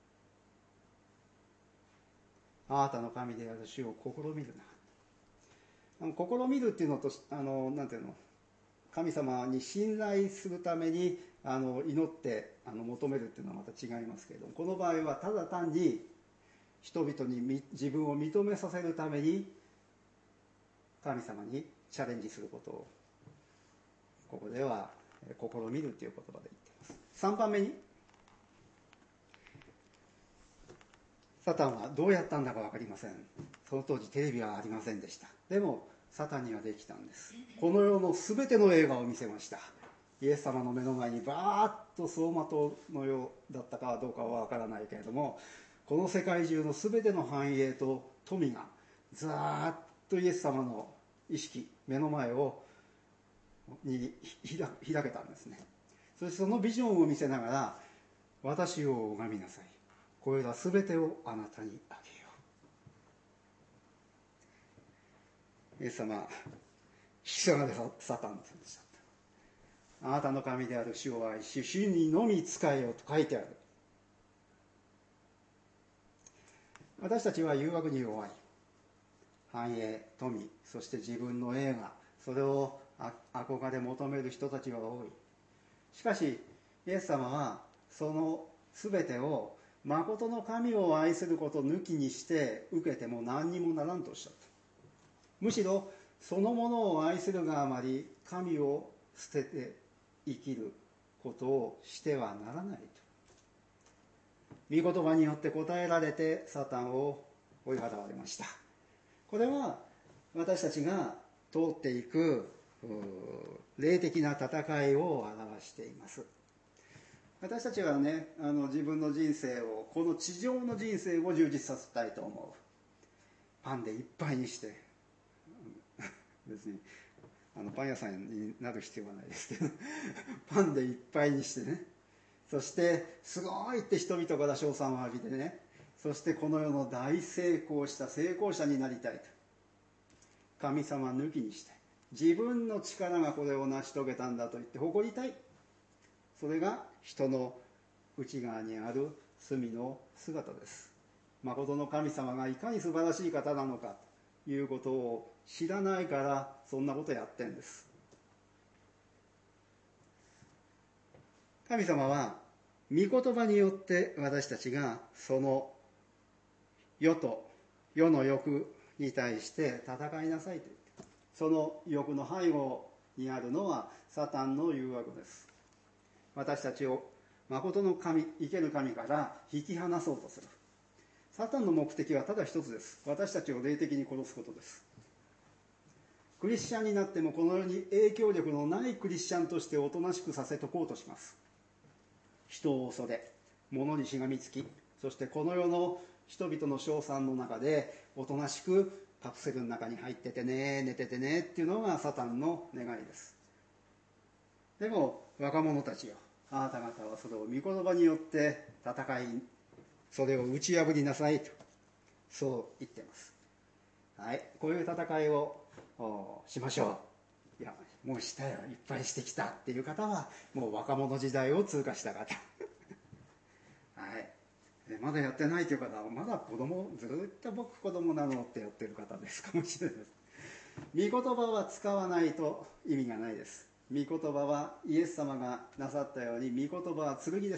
あなたの神である主を試みるな。試みるっていうのとなんていうの、神様に信頼するために祈って求めるっていうのはまた違いますけれども、この場合はただ単に人々に自分を認めさせるために神様にチャレンジすることをここでは試みるという言葉で言っています。3番目に、サタンはどうやったんだか分かりません。その当時テレビはありませんでした。でもサタンにはできたんです。この世の全ての映画を見せました。イエス様の目の前にバーッと走馬灯のようだったかどうかは分からないけれども、この世界中の全ての繁栄と富がずーっとイエス様の意識、目の前に開けたんですね。そしてそのビジョンを見せながら、私を拝みなさい、これら全てをあなたにあげよう。イエス様、 人がサタンです。あなたの神である主を愛し、主にのみ仕えよと書いてある。私たちは誘惑に弱い。繁栄、富、そして自分の栄華、それを憧れ求める人たちが多い。しかしイエス様はその全てを誠の神を愛すること抜きにして受けても何にもならんとおっしゃった。むしろそのものを愛するがあまり神を捨てて生きることをしてはならないと。御言葉によって答えられてサタンを追い払われました。これは私たちが通っていく霊的な戦いを表しています。私たちはね、自分の人生を、この地上の人生を充実させたいと思う。パンでいっぱいにして別にパン屋さんになる必要はないですけどパンでいっぱいにしてね、そしてすごいって人々から称賛を浴びてね、そしてこの世の大成功した成功者になりたいと、神様抜きにして自分の力がこれを成し遂げたんだと言って誇りたい。それが人の内側にある罪の姿です。誠の神様がいかに素晴らしい方なのかということを知らないからそんなことやってんです。神様は御言葉によって私たちがその世と世の欲に対して戦いなさいと言って、その欲の背後にあるのはサタンの誘惑です。私たちを誠の神、生ける神から引き離そうとする。サタンの目的はただ一つです。私たちを霊的に殺すことです。クリスチャンになってもこの世に影響力のないクリスチャンとしておとなしくさせとこうとします。人を恐れ、物にしがみつき、そしてこの世の人々の称賛の中でおとなしくカプセルの中に入っててね、寝ててねっていうのがサタンの願いです。でも若者たちよ、あなた方はそれを御言葉によって戦い、それを打ち破りなさいと、そう言っています。はい、こういう戦いをしましょう。いや、もうしたよ、いっぱいしてきたっていう方はもう若者時代を通過した方はい、まだやってないという方はまだ子供、ずっと僕子供なのってやってる方ですかもしれないです。御言葉は使わないと意味がないです。御言葉はイエス様がなさったように、御言葉は剣です。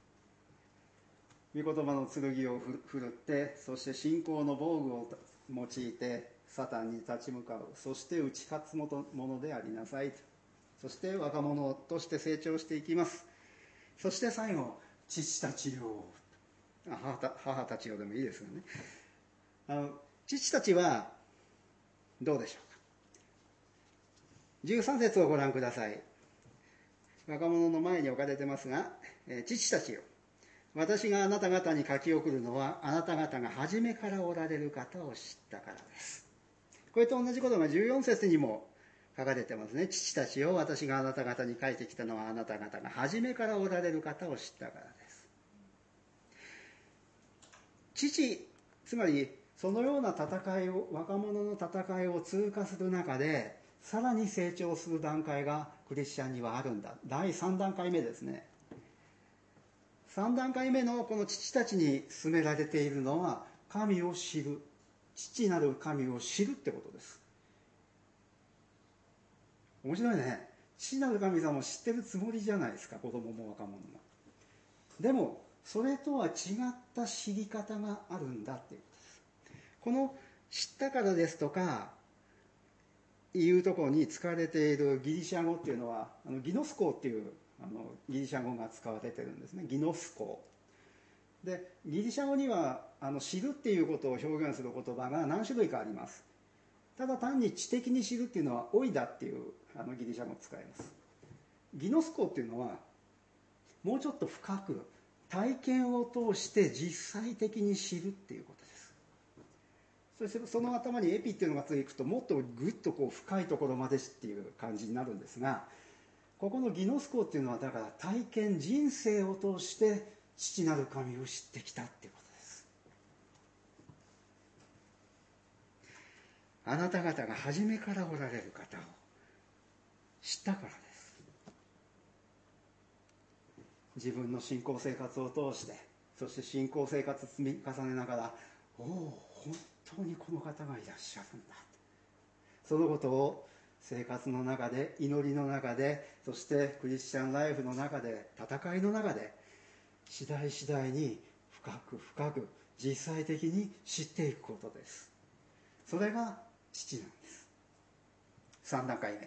御言葉の剣を振るって、そして信仰の防具を用いてサタンに立ち向かう、そして打ち勝つものでありなさいと。そして若者として成長していきます。そして最後、父たちよ、母たちよでもいいですよね。父たちはどうでしょうか。13節をご覧ください。若者の前に置かれてますが、父たちよ、私があなた方に書き送るのは、あなた方が初めからおられる方を知ったからです。これと同じことが14節にも書かれてますね。父たちよ、私があなた方に書いてきたのは、あなた方が初めからおられる方を知ったからです。父、つまりそのような戦いを、若者の戦いを通過する中で、さらに成長する段階がクリスチャンにはあるんだ。第3段階目ですね。3段階目のこの父たちに進められているのは、神を知る、父なる神を知るってことです。面白いね。父なる神様を知ってるつもりじゃないですか、子供も若者も。でもそれとは違った知り方があるんだっていうことです。この知ったからですとかいうところに使われているギリシャ語っていうのは、ギノスコっていうギリシャ語が使われてるんですね。ギノスコで、ギリシャ語には知るっていうことを表現する言葉が何種類かあります。ただ単に知的に知るっていうのはオイダっていうギリシャ語を使います。ギノスコっていうのはもうちょっと深く体験を通して実際的に知るっていうことです。そしてその頭にエピっていうのがついていくと、もっとぐっと深いところまでっていう感じになるんですが、ここのギノスコっていうのはだから体験、人生を通して父なる神を知ってきたっていうことです。 あなた方が初めからおられる方を知ったからです。自分の信仰生活を通して、そして信仰生活積み重ねながら、おお、本当にこの方がいらっしゃるんだ、そのことを生活の中で、祈りの中で、そしてクリスチャンライフの中で、戦いの中で、次第次第に深く深く実際的に知っていくことです。それが父なんです。3段階目。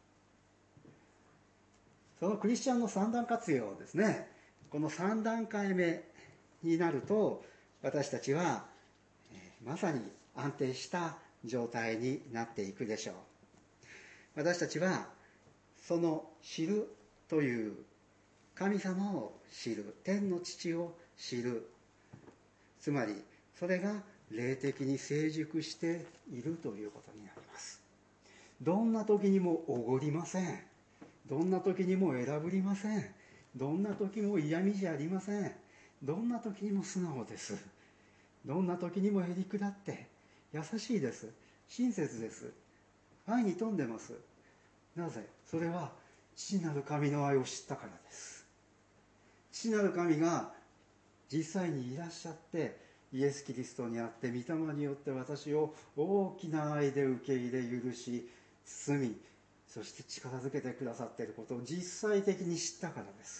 そのクリスチャンの3段活用ですね。この3段階目になると、私たちはまさに安定した状態になっていくでしょう。私たちはその知るという神様を知る、天の父を知る、つまりそれが霊的に成熟しているということになります。どんな時にもおごりません。どんな時にも選ぶりません。どんな時も嫌味じゃありません。どんな時にも素直です。どんな時にもへりくだって優しいです。親切です。愛に富んでます。なぜ？それは父なる神の愛を知ったからです。父なる神が実際にいらっしゃって、イエス・キリストにあって御霊によって私を大きな愛で受け入れ許し包み、そして力づけてくださっていることを実際的に知ったからです。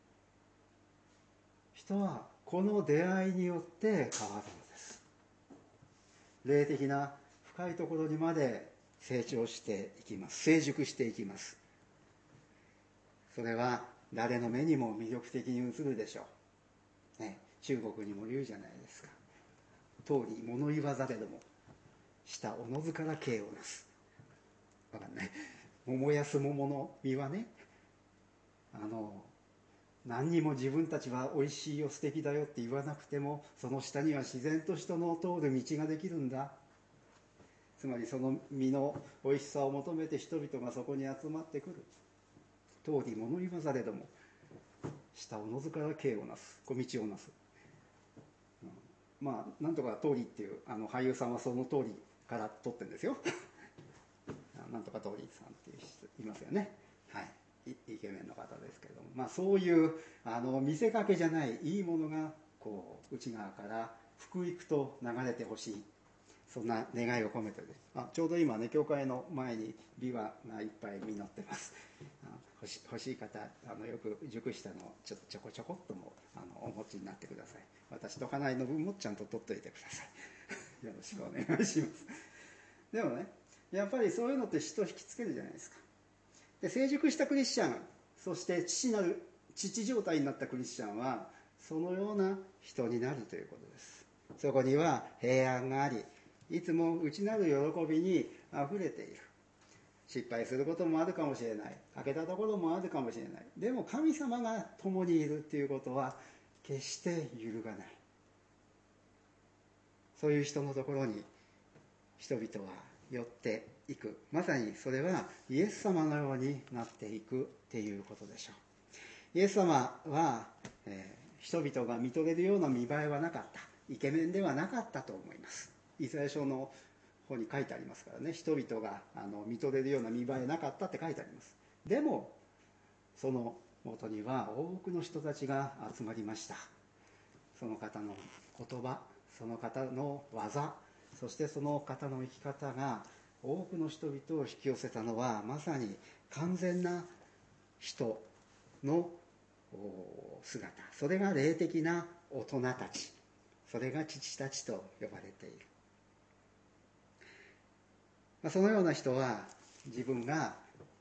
人はこの出会いによって変わるのです。霊的な深いところにまで成長していきます。成熟していきます。それは誰の目にも魅力的に映るでしょう、ね、中国にも言うじゃないですか。通り物言わざれども舌おのずから敬をなす。わかんない。桃やす桃の実はね、何にも自分たちはおいしいよ素敵だよって言わなくても、その下には自然と人の通る道ができるんだ。つまりその実のおいしさを求めて人々がそこに集まってくる。通り物言わざれども下おのずから敬をなす、小道をなす、まあなんとか通りっていう俳優さんはその通りから撮ってるんですよなんとか通りさんっていう人いますよね。はい、イケメンの方ですけれども、まあ、そういう見せかけじゃないいいものがこう内側から福育と流れてほしい、そんな願いを込めてです。ちょうど今ね、教会の前にビワがいっぱい実ってます。欲しい方、よく熟したのをちょこちょこっともお持ちになってください。私と家内の分もちゃんと取っといてくださいよろしくお願いします。でもね、やっぱりそういうのって人を引きつけるじゃないですか。で、成熟したクリスチャン、そして父状態になったクリスチャンはそのような人になるということです。そこには平安があり、いつも内なる喜びにあふれている。失敗することもあるかもしれない、欠けたところもあるかもしれない。でも神様が共にいるっていうことは決して揺るがない。そういう人のところに人々は寄っていく。まさにそれはイエス様のようになっていくっていうことでしょう。イエス様は、人々が見とれるような見栄えはなかった、イケメンではなかったと思います。イザヤ書の方に書いてありますからね、人々が見とれるような見栄えなかったって書いてあります。でもその元には多くの人たちが集まりました。その方の言葉、その方の技、そしてその方の生き方が多くの人々を引き寄せたのは、まさに完全な人の姿、それが霊的な大人たち、それが父たちと呼ばれている。そのような人は自分が、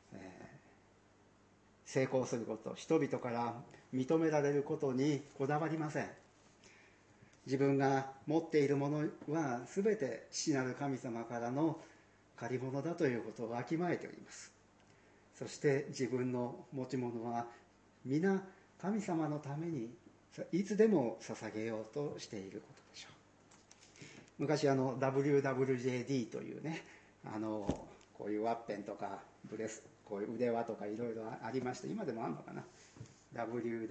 成功すること、人々から認められることにこだわりません。自分が持っているものは全て父なる神様からの借り物だということをわきまえております。そして自分の持ち物は皆神様のためにいつでも捧げようとしていることでしょう。昔WWJD というね、こういうワッペンとかこういう腕輪とかいろいろありまして、今でもあるのかな、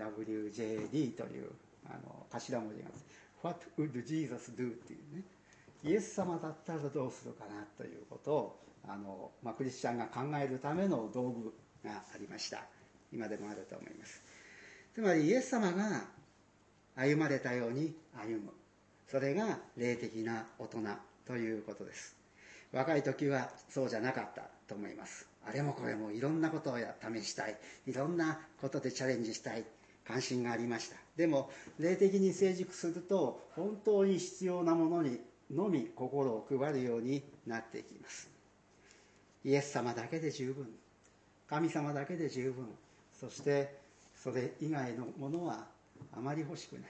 WWJD という頭文字がある。 What would Jesus do っていうね、 イエス様だったらどうするかなということをクリスチャンが考えるための道具がありました。今でもあると思います。つまりイエス様が歩まれたように歩む、それが霊的な大人ということです。若い時はそうじゃなかったと思います。あれもこれもいろんなことを試したい、いろんなことでチャレンジしたい、関心がありました。でも霊的に成熟すると本当に必要なものにのみ心を配るようになっていきます。イエス様だけで十分、神様だけで十分、そしてそれ以外のものはあまり欲しくない。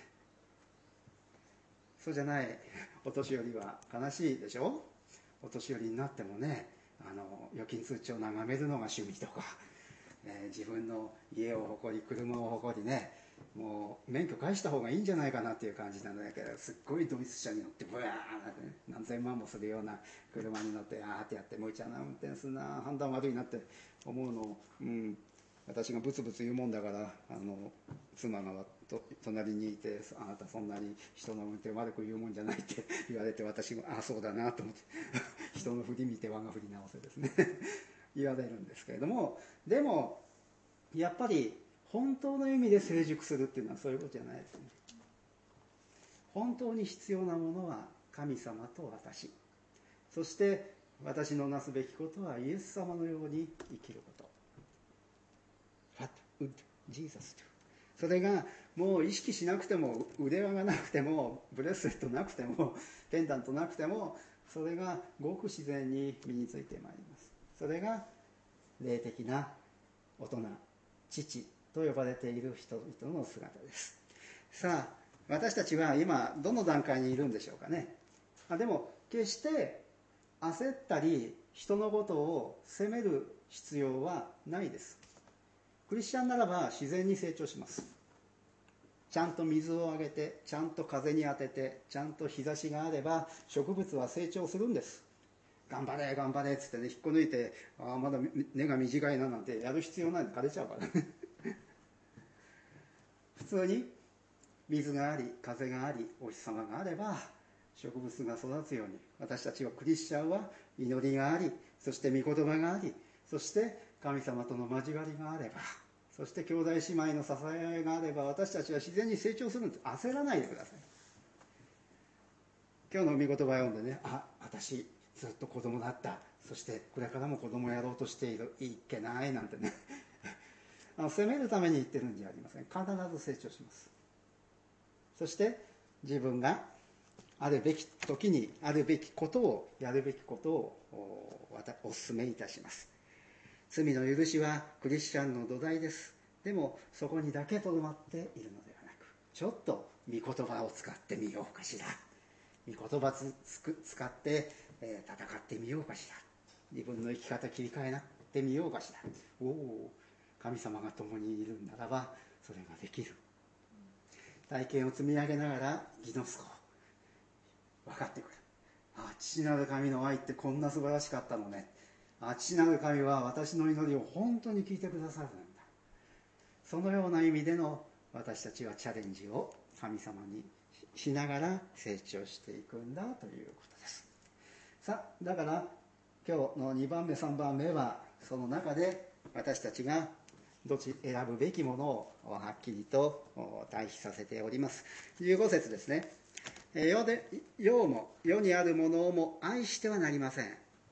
そうじゃないお年寄りは悲しいでしょ。お年寄りになってもね、預金通帳を眺めるのが趣味とか、自分の家を誇り車を誇りね、もう免許返した方がいいんじゃないかなっていう感じなんだけど、すっごいドイツ車に乗ってブワーッて、ね、何千万もするような車に乗ってあーってやって、無茶な運転するな、判断悪いなって思うのを、私がブツブツ言うもんだから、妻が隣にいて、あなたそんなに人の運転悪く言うもんじゃないって言われて、私もああそうだなと思って人の振り見て我が振り直せですね言われるんですけれども、でもやっぱり本当の意味で成熟するっていうのはそういうことじゃないですね。本当に必要なものは神様と私、そして私のなすべきことはイエス様のように生きること。 What would Jesus do? それがもう意識しなくても、腕輪がなくても、ブレスレットなくても、ペンダントなくても、それがごく自然に身についてまいります。それが霊的な大人、父と呼ばれている人々の姿です。さあ、私たちは今どの段階にいるんでしょうかね。でも決して焦ったり人のことを責める必要はないです。クリスチャンならば自然に成長します。ちゃんと水をあげて、ちゃんと風に当てて、ちゃんと日差しがあれば植物は成長するんです。頑張れ頑張れっつってね、引っこ抜いて、まだ根が短いななんてやる必要ないの、枯れちゃうからね普通に水があり風がありお日様があれば植物が育つように、私たちはクリスチャンは祈りがあり、そして御言葉があり、そして神様との交わりがあれば、そして兄弟姉妹の支え合いがあれば、私たちは自然に成長するんです。焦らないでください。今日の御言葉を読んでね、私ずっと子供だった、そしてこれからも子供をやろうとしている、いけないなんてね責めるために言ってるんじゃありません。必ず成長します。そして自分があるべき時にあるべきことをやるべきことをお勧めいたします。罪の許しはクリスチャンの土台です。でもそこにだけとどまっているのではなく、ちょっと御言葉を使ってみようかしら、御言葉使って戦ってみようかしら、自分の生き方切り替えてみようかしら、神様が共にいるならばそれができる。体験を積み上げながらギノスコ分かってくる。父なる神の愛ってこんな素晴らしかったのね。父なる神は私の祈りを本当に聞いてくださるんだ。そのような意味での私たちはチャレンジを神様にしながら成長していくんだということです。さあ、だから今日の2番目3番目はその中で私たちがどっち選ぶべきものをはっきりと対比させております。15節ですね。世にあるものをも愛してはなりません。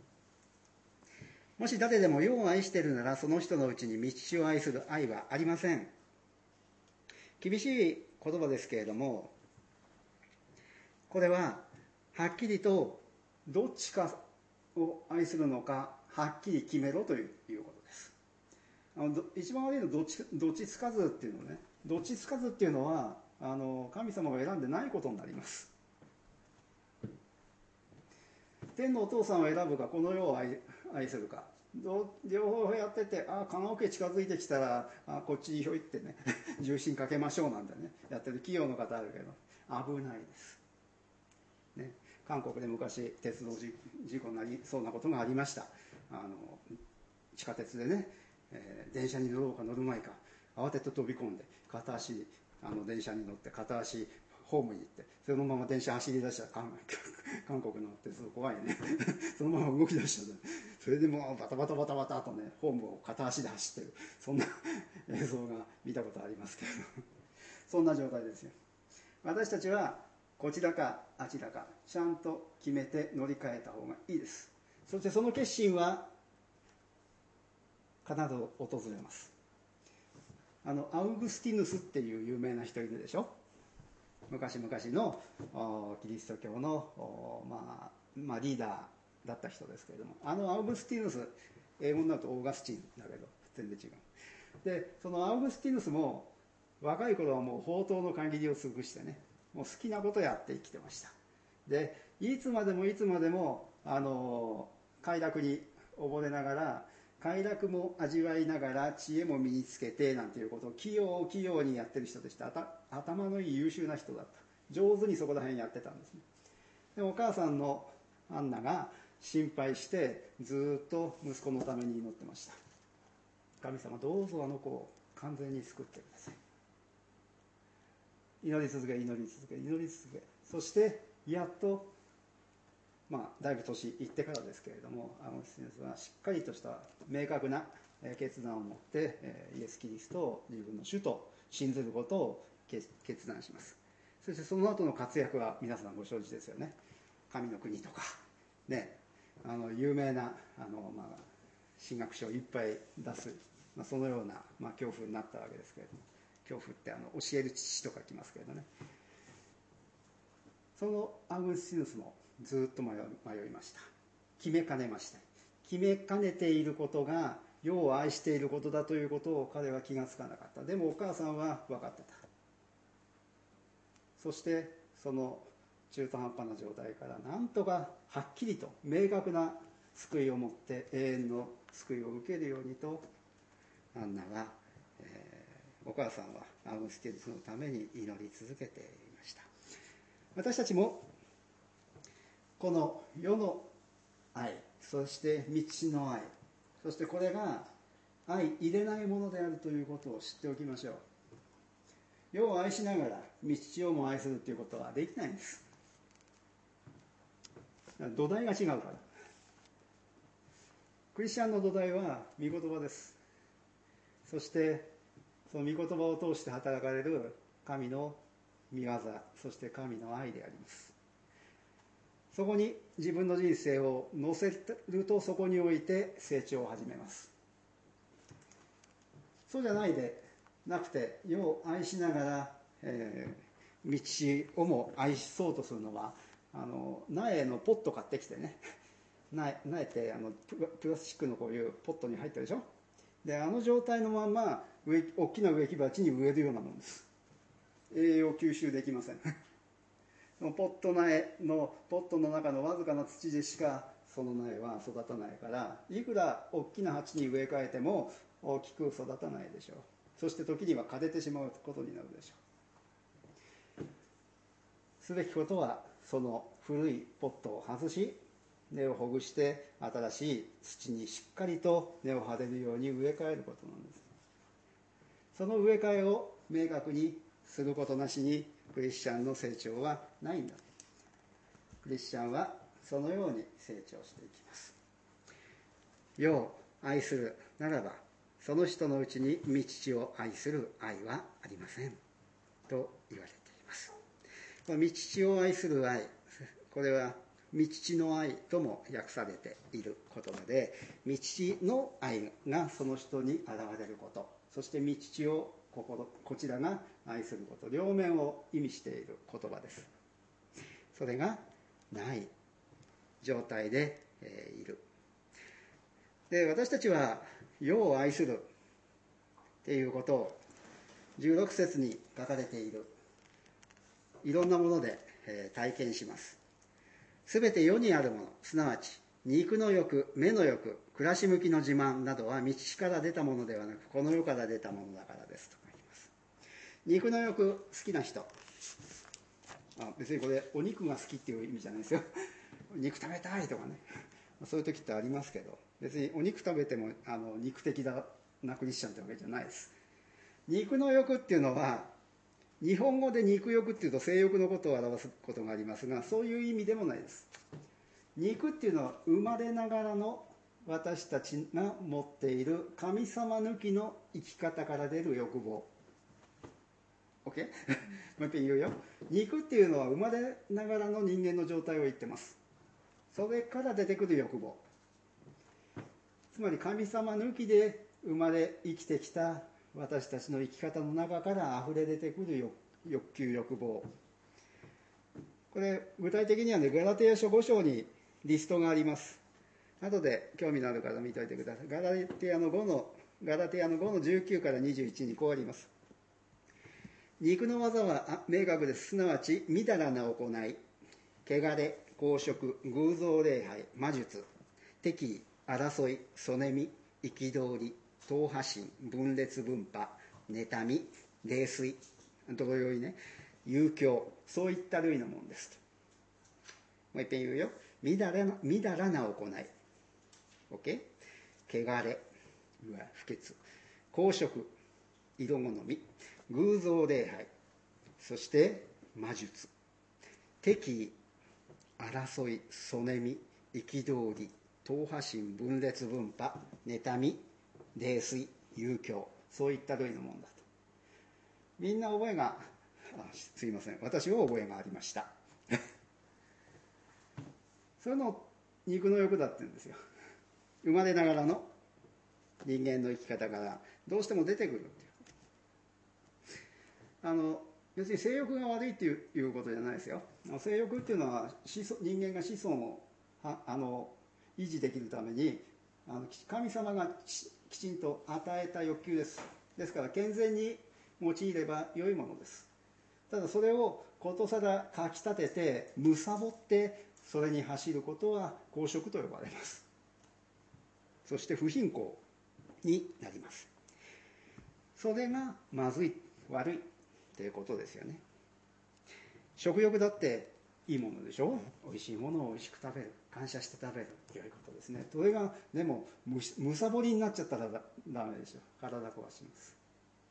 もし誰でも世を愛しているなら、その人のうちに道を愛する愛はありません。厳しい言葉ですけれども、これははっきりとどっちかを愛するのかはっきり決めろということです。一番悪いのはどっちつかずっていうのね。どっちつかずっていうのは神様が選んでないことになります。天のお父さんを選ぶか、この世を愛するか、両方やってて、カラオケ近づいてきたらこっちにひょいってね重心かけましょうなんてねやってる企業の方あるけど危ないです、ね、韓国で昔鉄道事故になりそうなことがありました。地下鉄でね、電車に乗ろうか乗るまいか慌てて飛び込んで片足電車に乗って片足ホームに行ってそのまま電車走り出したら韓国のってすごい怖いねそのまま動き出しちゃった。それでもうバタバタバタバタとねホームを片足で走ってる、そんな映像が見たことありますけどそんな状態ですよ。私たちはこちらかあちらかちゃんと決めて乗り換えた方がいいです。そしてその決心は必ず訪れます。アウグスティヌスっていう有名な人いるでしょ。昔々のキリスト教のリーダーだった人ですけれども、アウグスティヌス、英語になるとオーガスチンだけど全然違う。でそのアウグスティヌスも若い頃はもう放蕩の限りを尽くしてね、もう好きなことやって生きてました。でいつまでも快楽に溺れながら、快楽も味わいながら知恵も身につけてなんていうことを器用にやってる人でした。頭のいい優秀な人だった。上手にそこら辺やってたんですね。でお母さんのアンナが心配してずっと息子のために祈ってました。神様どうぞあの子を完全に救ってください。祈り続け、そしてやっとだいぶ年いってからですけれども、先生はしっかりとした明確な決断を持ってイエス・キリストを自分の主と信ずることを決断します。そしてその後の活躍は皆さんご承知ですよね。神の国とかね、有名な神学書をいっぱい出す、そのような、教父になったわけですけれども、教父って教える父と書きますけれどね。そのアウグスティヌスもずっと迷いました。決めかねました。決めかねていることが世を愛していることだということを彼は気がつかなかった。でもお母さんは分かってた。そしてその中途半端な状態からなんとかはっきりと明確な救いを持って永遠の救いを受けるようにとアンナは、お母さんはアウグスティヌスのために祈り続けていました。私たちもこの世の愛、そして道の愛、そしてこれが相入れないものであるということを知っておきましょう。世を愛しながら道をも愛するということはできないんです。土台が違うから。クリスチャンの土台は御言葉です。そしてその御言葉を通して働かれる神の御業、そして神の愛であります。そこに自分の人生を乗せると、そこにおいて成長を始めます。そうじゃないでなくて、世を愛しながら、道をも愛そうとするのは、苗のポット買ってきてね、苗ってプラスチックのこういうポットに入ってるでしょ。で状態のまま大きな植木鉢に植えるようなものです。栄養吸収できませんポットの中のわずかな土でしかその苗は育たないから、いくら大きな鉢に植え替えても大きく育たないでしょう。そして時には枯れてしまうことになるでしょう。すべきことはその古いポットを外し、根をほぐして新しい土にしっかりと根を張れるように植え替えることなんです。その植え替えを明確にすることなしにクリスチャンの成長はないんだ。クリスチャンはそのように成長していきます。世を愛するならば、その人のうちに御父を愛する愛はありませんと言われています。御父を愛する愛、これは御父の愛とも訳されている言葉で、御父の愛がその人に現れること、そして御父をこちらが愛すること、両面を意味している言葉です。それがない状態でいる。で、私たちは世を愛するっていうことを16節に書かれているいろんなもので体験します。すべて世にあるもの、すなわち肉の欲、目の欲、暮らし向きの自慢などは道から出たものではなく、この世から出たものだからですと書きます。肉の欲好きな人、別にこれお肉が好きっていう意味じゃないですよ。肉食べたいとかね、そういう時ってありますけど、別にお肉食べても肉的なクリスチャンってわけじゃないです。肉の欲っていうのは日本語で肉欲っていうと性欲のことを表すことがありますが、そういう意味でもないです。肉っていうのは生まれながらの私たちが持っている神様抜きの生き方から出る欲望。 OK? もう一遍言うよ。肉っていうのは生まれながらの人間の状態を言ってます。それから出てくる欲望、つまり神様抜きで生まれ生きてきた私たちの生き方の中から溢れ出てくる欲求欲望、これ具体的にはね、ガラテヤ書5章にリストがあります。後で興味のある方見ておいてください。ガラテヤの5の19から21にこうあります。肉の技は明確です。すなわちみだらな行い、汚れ、公職、偶像礼拝、魔術、敵意、争い、そねみ、憤り、党派心、分裂分派、妬み、泥酔、同様にね、遊興、そういった類のものですと。もう一遍言うよ。みだらな行い、OK? 汚れ、不潔、公職、色好み、偶像礼拝、そして魔術、敵意、争い、そねみ、憤り、党派心、分裂分派、妬み、泥酔、遊興、そういった類のものだと。みんな覚えが、すいません、私は覚えがありました。それの肉の欲だって言うんですよ。生まれながらの人間の生き方からどうしても出てくるっていう。別に性欲が悪いっていうことじゃないですよ。性欲っていうのは人間が子孫を維持できるために神様がきちんと与えた欲求です。ですから健全に用いれば良いものです。ただそれをことさらかきたてて貪ってそれに走ることは公職と呼ばれます。そして不貧困になります。それがまずい、悪いということですよね。食欲だっていいものでしょ。おいしいものをおいしく食べる、感謝して食べる、良いことですね。それがでもむさぼりになっちゃったらダメでしょ。体壊します。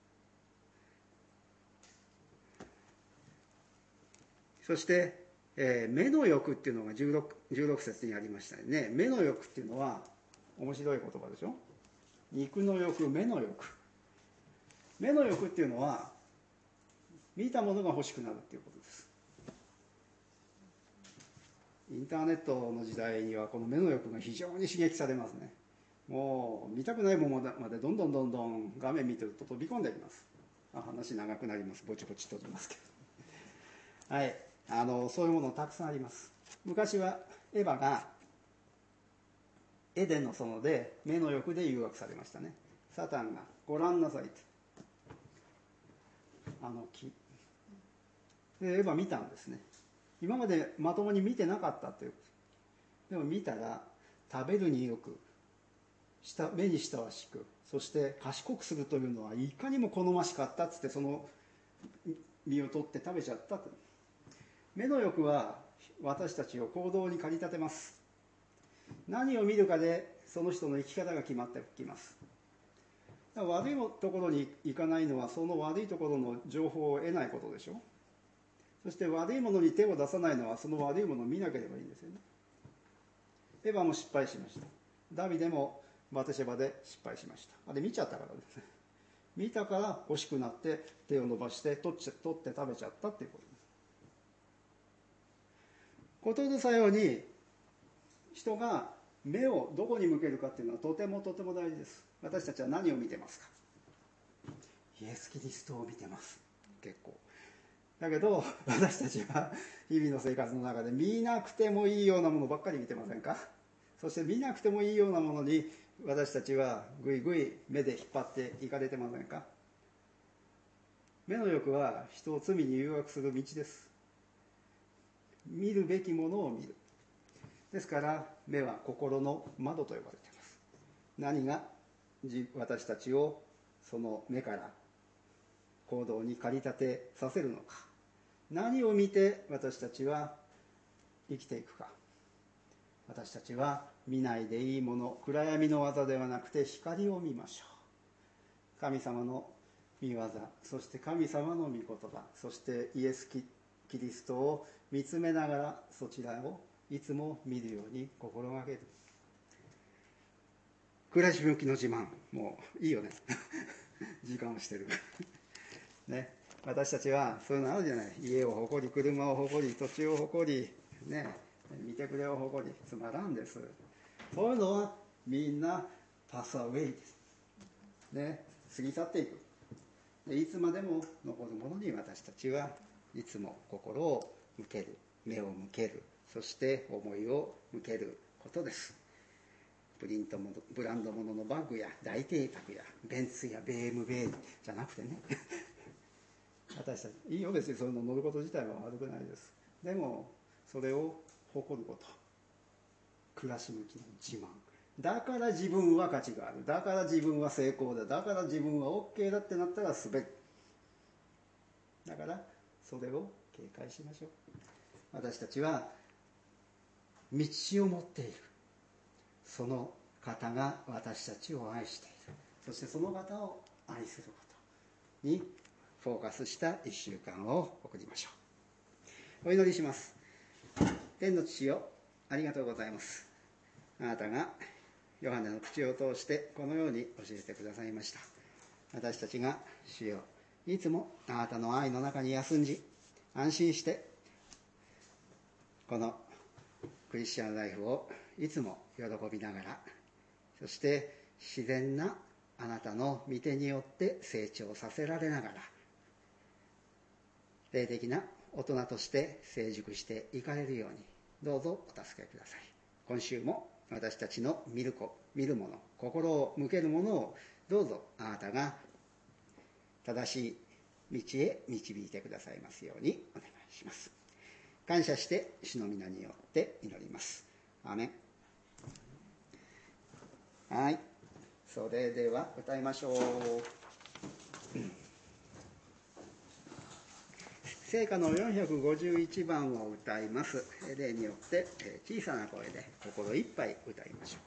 そして、目の欲っていうのが 16節にありましたよね。目の欲っていうのは面白い言葉でしょ。肉の欲、目の欲。目の欲っていうのは見たものが欲しくなるっていうことです。インターネットの時代にはこの目の欲が非常に刺激されますね。もう見たくないものまでどんどん画面見てると飛び込んできます。話長くなります。ぼちぼちと言いますけど。はい、そういうものたくさんあります。昔はエヴァがエデンの園で目の欲で誘惑されましたね。サタンがご覧なさいって、木でエヴァ見たんですね。今までまともに見てなかったという。でも見たら食べるによく、目に親しく、そして賢くするというのはいかにも好ましかったっつって、その実を取って食べちゃったと。目の欲は私たちを行動に駆り立てます。何を見るかでその人の生き方が決まってきます。悪いところに行かないのはその悪いところの情報を得ないことでしょ。そして悪いものに手を出さないのはその悪いものを見なければいいんですよね。エヴァも失敗しました。ダビデもバテシェバで失敗しました。あれ見ちゃったからですね。見たから欲しくなって手を伸ばして取って食べちゃったっていうことです。ことのさように人が目をどこに向けるかっていうのはとても大事です。私たちは何を見てますか。イエス・キリストを見てます。結構だけど私たちは日々の生活の中で見なくてもいいようなものばっかり見てませんか。そして見なくてもいいようなものに私たちはぐいぐい目で引っ張っていかれてませんか。目の欲は人を罪に誘惑する道です。見るべきものを見る。ですから目は心の窓と呼ばれています。何が私たちをその目から行動に駆り立てさせるのか。何を見て私たちは生きていくか。私たちは見ないでいいもの、暗闇の技ではなくて光を見ましょう。神様の御業、そして神様の御言葉、そしてイエス・キリストを見つめながらそちらをいつも見るように心がける。暮らし向きの自慢、もういいよね時間をしてるね、私たちはそういうのあるじゃない。家を誇り、車を誇り、土地を誇り、ね、見てくれを誇り、つまらんです。そういうのはみんなパスアウェイです、ね、過ぎ去っていく。でいつまでも残るものに私たちはいつも心を向ける、目を向ける、そして思いを向けることです。ブランド物のバッグや大邸宅やベンツや BMW じゃなくてね私たちいいよ、別にそういうの乗ること自体は悪くないです。でもそれを誇ること、暮らし向きの自慢だから自分は価値がある、だから自分は成功だ、だから自分は OK だってなったら滑る。だからそれを警戒しましょう。私たちは道を持っている、その方が私たちを愛している、そしてその方を愛することにフォーカスした1週間を送りましょう。お祈りします。天の父よ、ありがとうございます。あなたがヨハネの口を通してこのように教えてくださいました。私たちが主よ、いつもあなたの愛の中に休んじ安心してこのクリスチャンライフをいつも喜びながら、そして自然なあなたの御手によって成長させられながら、霊的な大人として成熟していかれるようにどうぞお助けください。今週も私たちの見るもの、心を向けるものをどうぞあなたが正しい道へ導いてくださいますようにお願いします。感謝して主の皆によって祈ります。アーメン。はい、それでは歌いましょう。聖歌の451番を歌います。例によって小さな声で心いっぱい歌いましょう。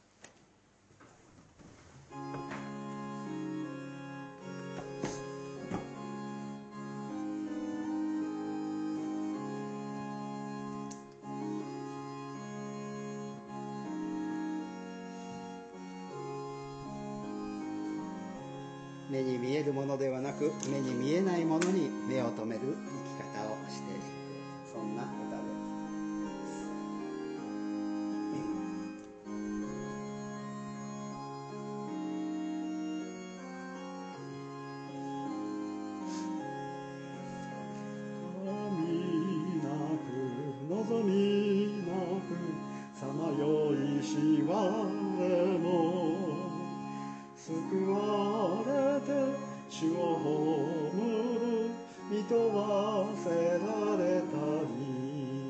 目に見えるものではなく、目に見えないものに目を留める生き方をしていく、そんな歌です。 望みなくさまよいしわれも救われて主を葬る見とわせられたり、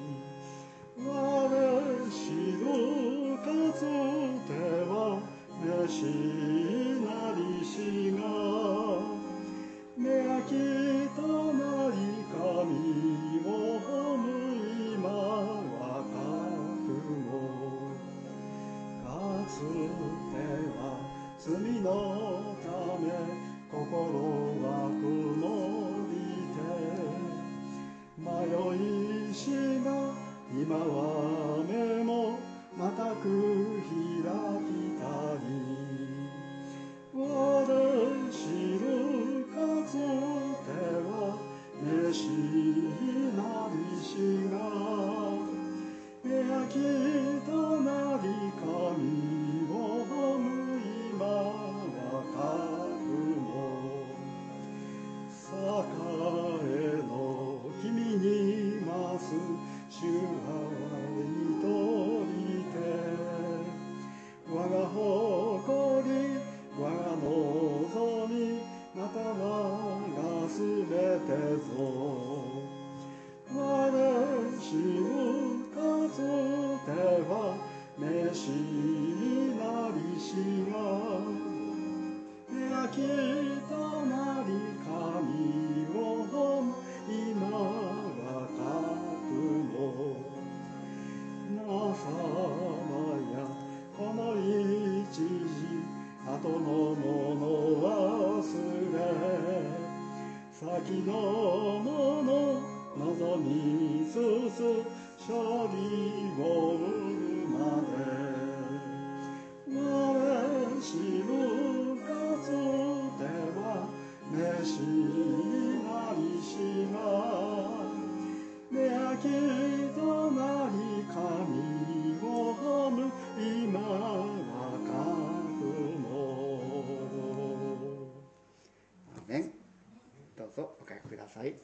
我知る数では召しなりしが目明きとなり神を褒む今若くも、かつては罪のため心が曇りて迷いしが、今は目もまたく開きたり、我知る数では召しなりしが目明きとなり神を褒む今若くも、栄の君にます主はにとりて、我が誇り我が望みまた我がすべてぞ、我知る数では召しなりしが目明きとなり神を褒む今若くも、なさまやこの一時後のもの忘れさい。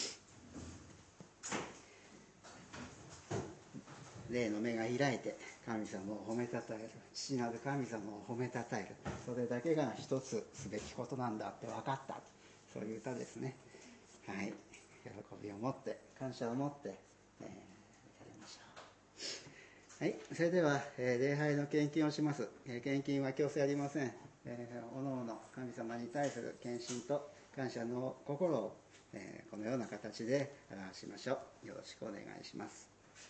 霊の目が開いて神様を褒めたたえる、父なる神様を褒めたたえる、それだけが一つすべきことなんだって分かった、そういう歌ですね。はい、喜びを持って感謝を持って、やりましょう。はい、それでは、礼拝の献金をします。献金は強制ありません。おのおの神様に対する献身と感謝の心を、このような形で表しましょう。よろしくお願いします。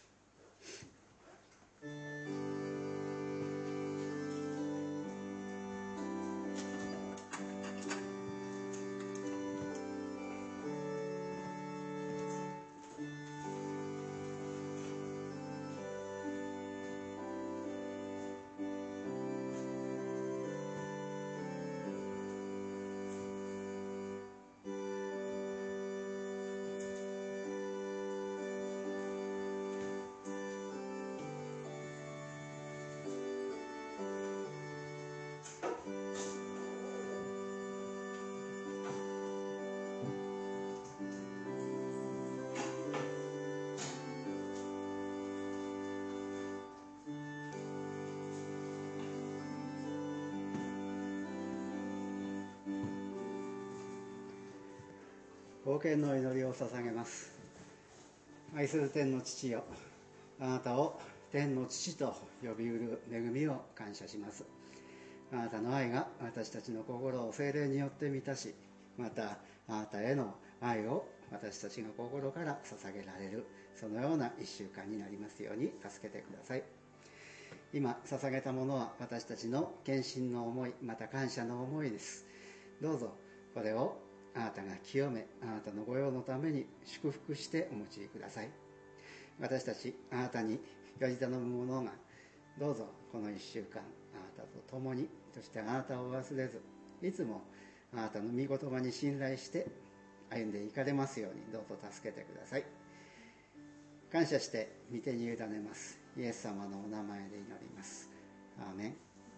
奉献の祈りを捧げます。愛する天の父よ、あなたを天の父と呼びうる恵みを感謝します。あなたの愛が私たちの心を聖霊によって満たし、またあなたへの愛を私たちの心から捧げられる、そのような1週間になりますように助けてください。今捧げたものは私たちの献身の思い、また感謝の思いです。どうぞこれをあなたが清め、あなたの御用のために祝福してお持ちください。私たちあなたにより頼む者がどうぞこの1週間あなたと共に、そしてあなたを忘れず、いつもあなたの御言葉に信頼して歩んでいかれますようにどうぞ助けてください。感謝して御手に委ねます。イエス様のお名前で祈ります。アーメン。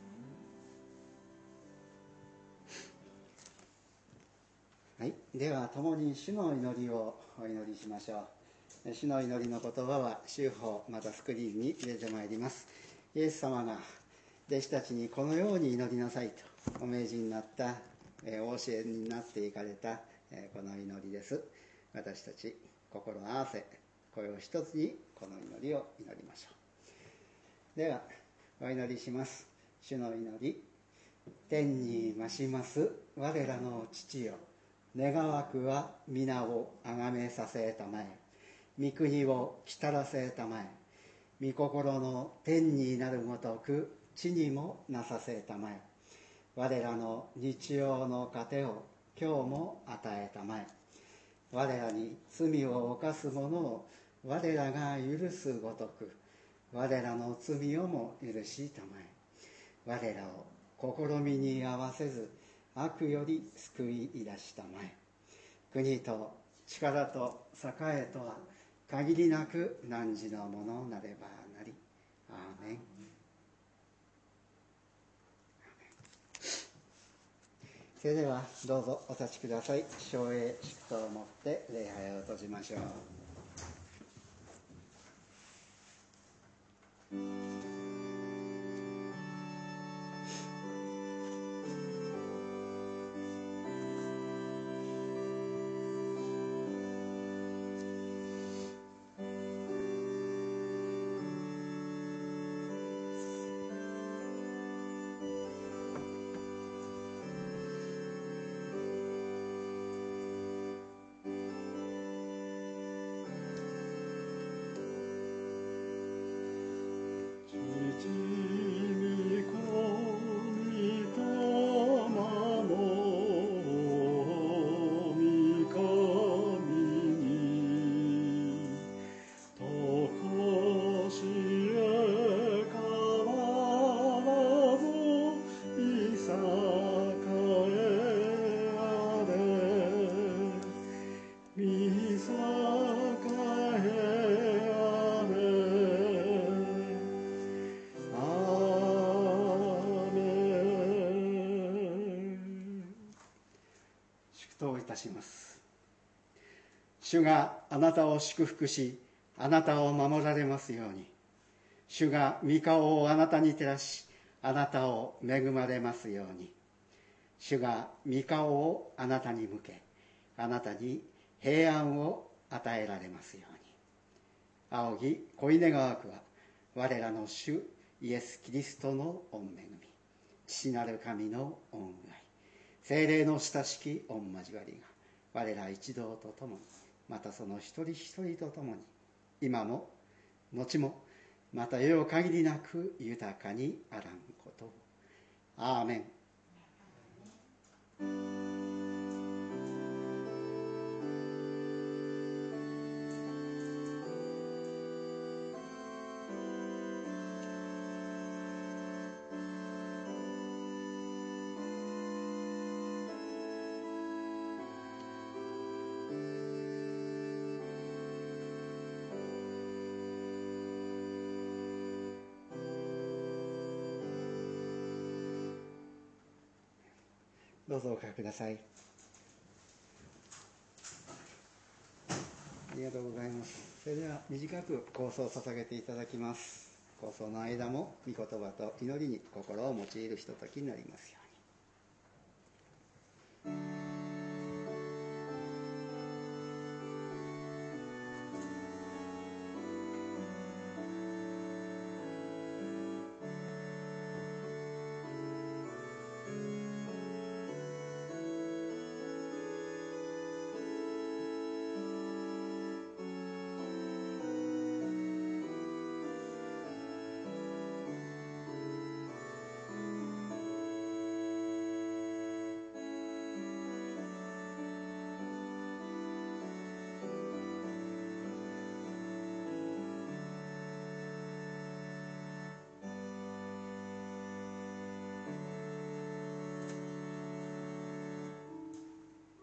はい、では共に主の祈りをお祈りしましょう。主の祈りの言葉は週報またスクリーンに出てまいります。イエス様が弟子たちにこのように祈りなさいとお命じになった、お教えになっていかれた、この祈りです。私たち心を合わせ声を一つにこの祈りを祈りましょう。ではお祈りします。主の祈り。天に増します我らの父よ、願わくは皆をあがめさせたまえ、御国を来たらせたまえ、御心の天になるごとく地にもなさせたまえ、我らの日曜の糧を今日も与えたまえ、我らに罪を犯す者を我らが許すごとく我らの罪をも許したまえ、我らを試みに合わせず悪より救い出したまえ、国と力と栄とは限りなく汝のものなればなり。アーメン。それではどうぞお立ちください。唱詠祝祷をもって礼拝を閉じましょう。します。 主があなたを祝福し、あなたを守られますように。主が御顔をあなたに照らし、あなたを恵まれますように。主が御顔をあなたに向け、あなたに平安を与えられますように。仰ぎ恋願わくは、我らの主イエス・キリストの御恵み、父なる神の御愛、聖霊の親しき御交わりが、我ら一同と共に、またその一人一人と共に、今も後もまた世限りなく豊かにあらんことを。アーメン。どうぞおかけください。ありがとうございます。それでは短く構想を捧げていただきます。構想の間も御言葉と祈りに心を用いるひとときになりますように。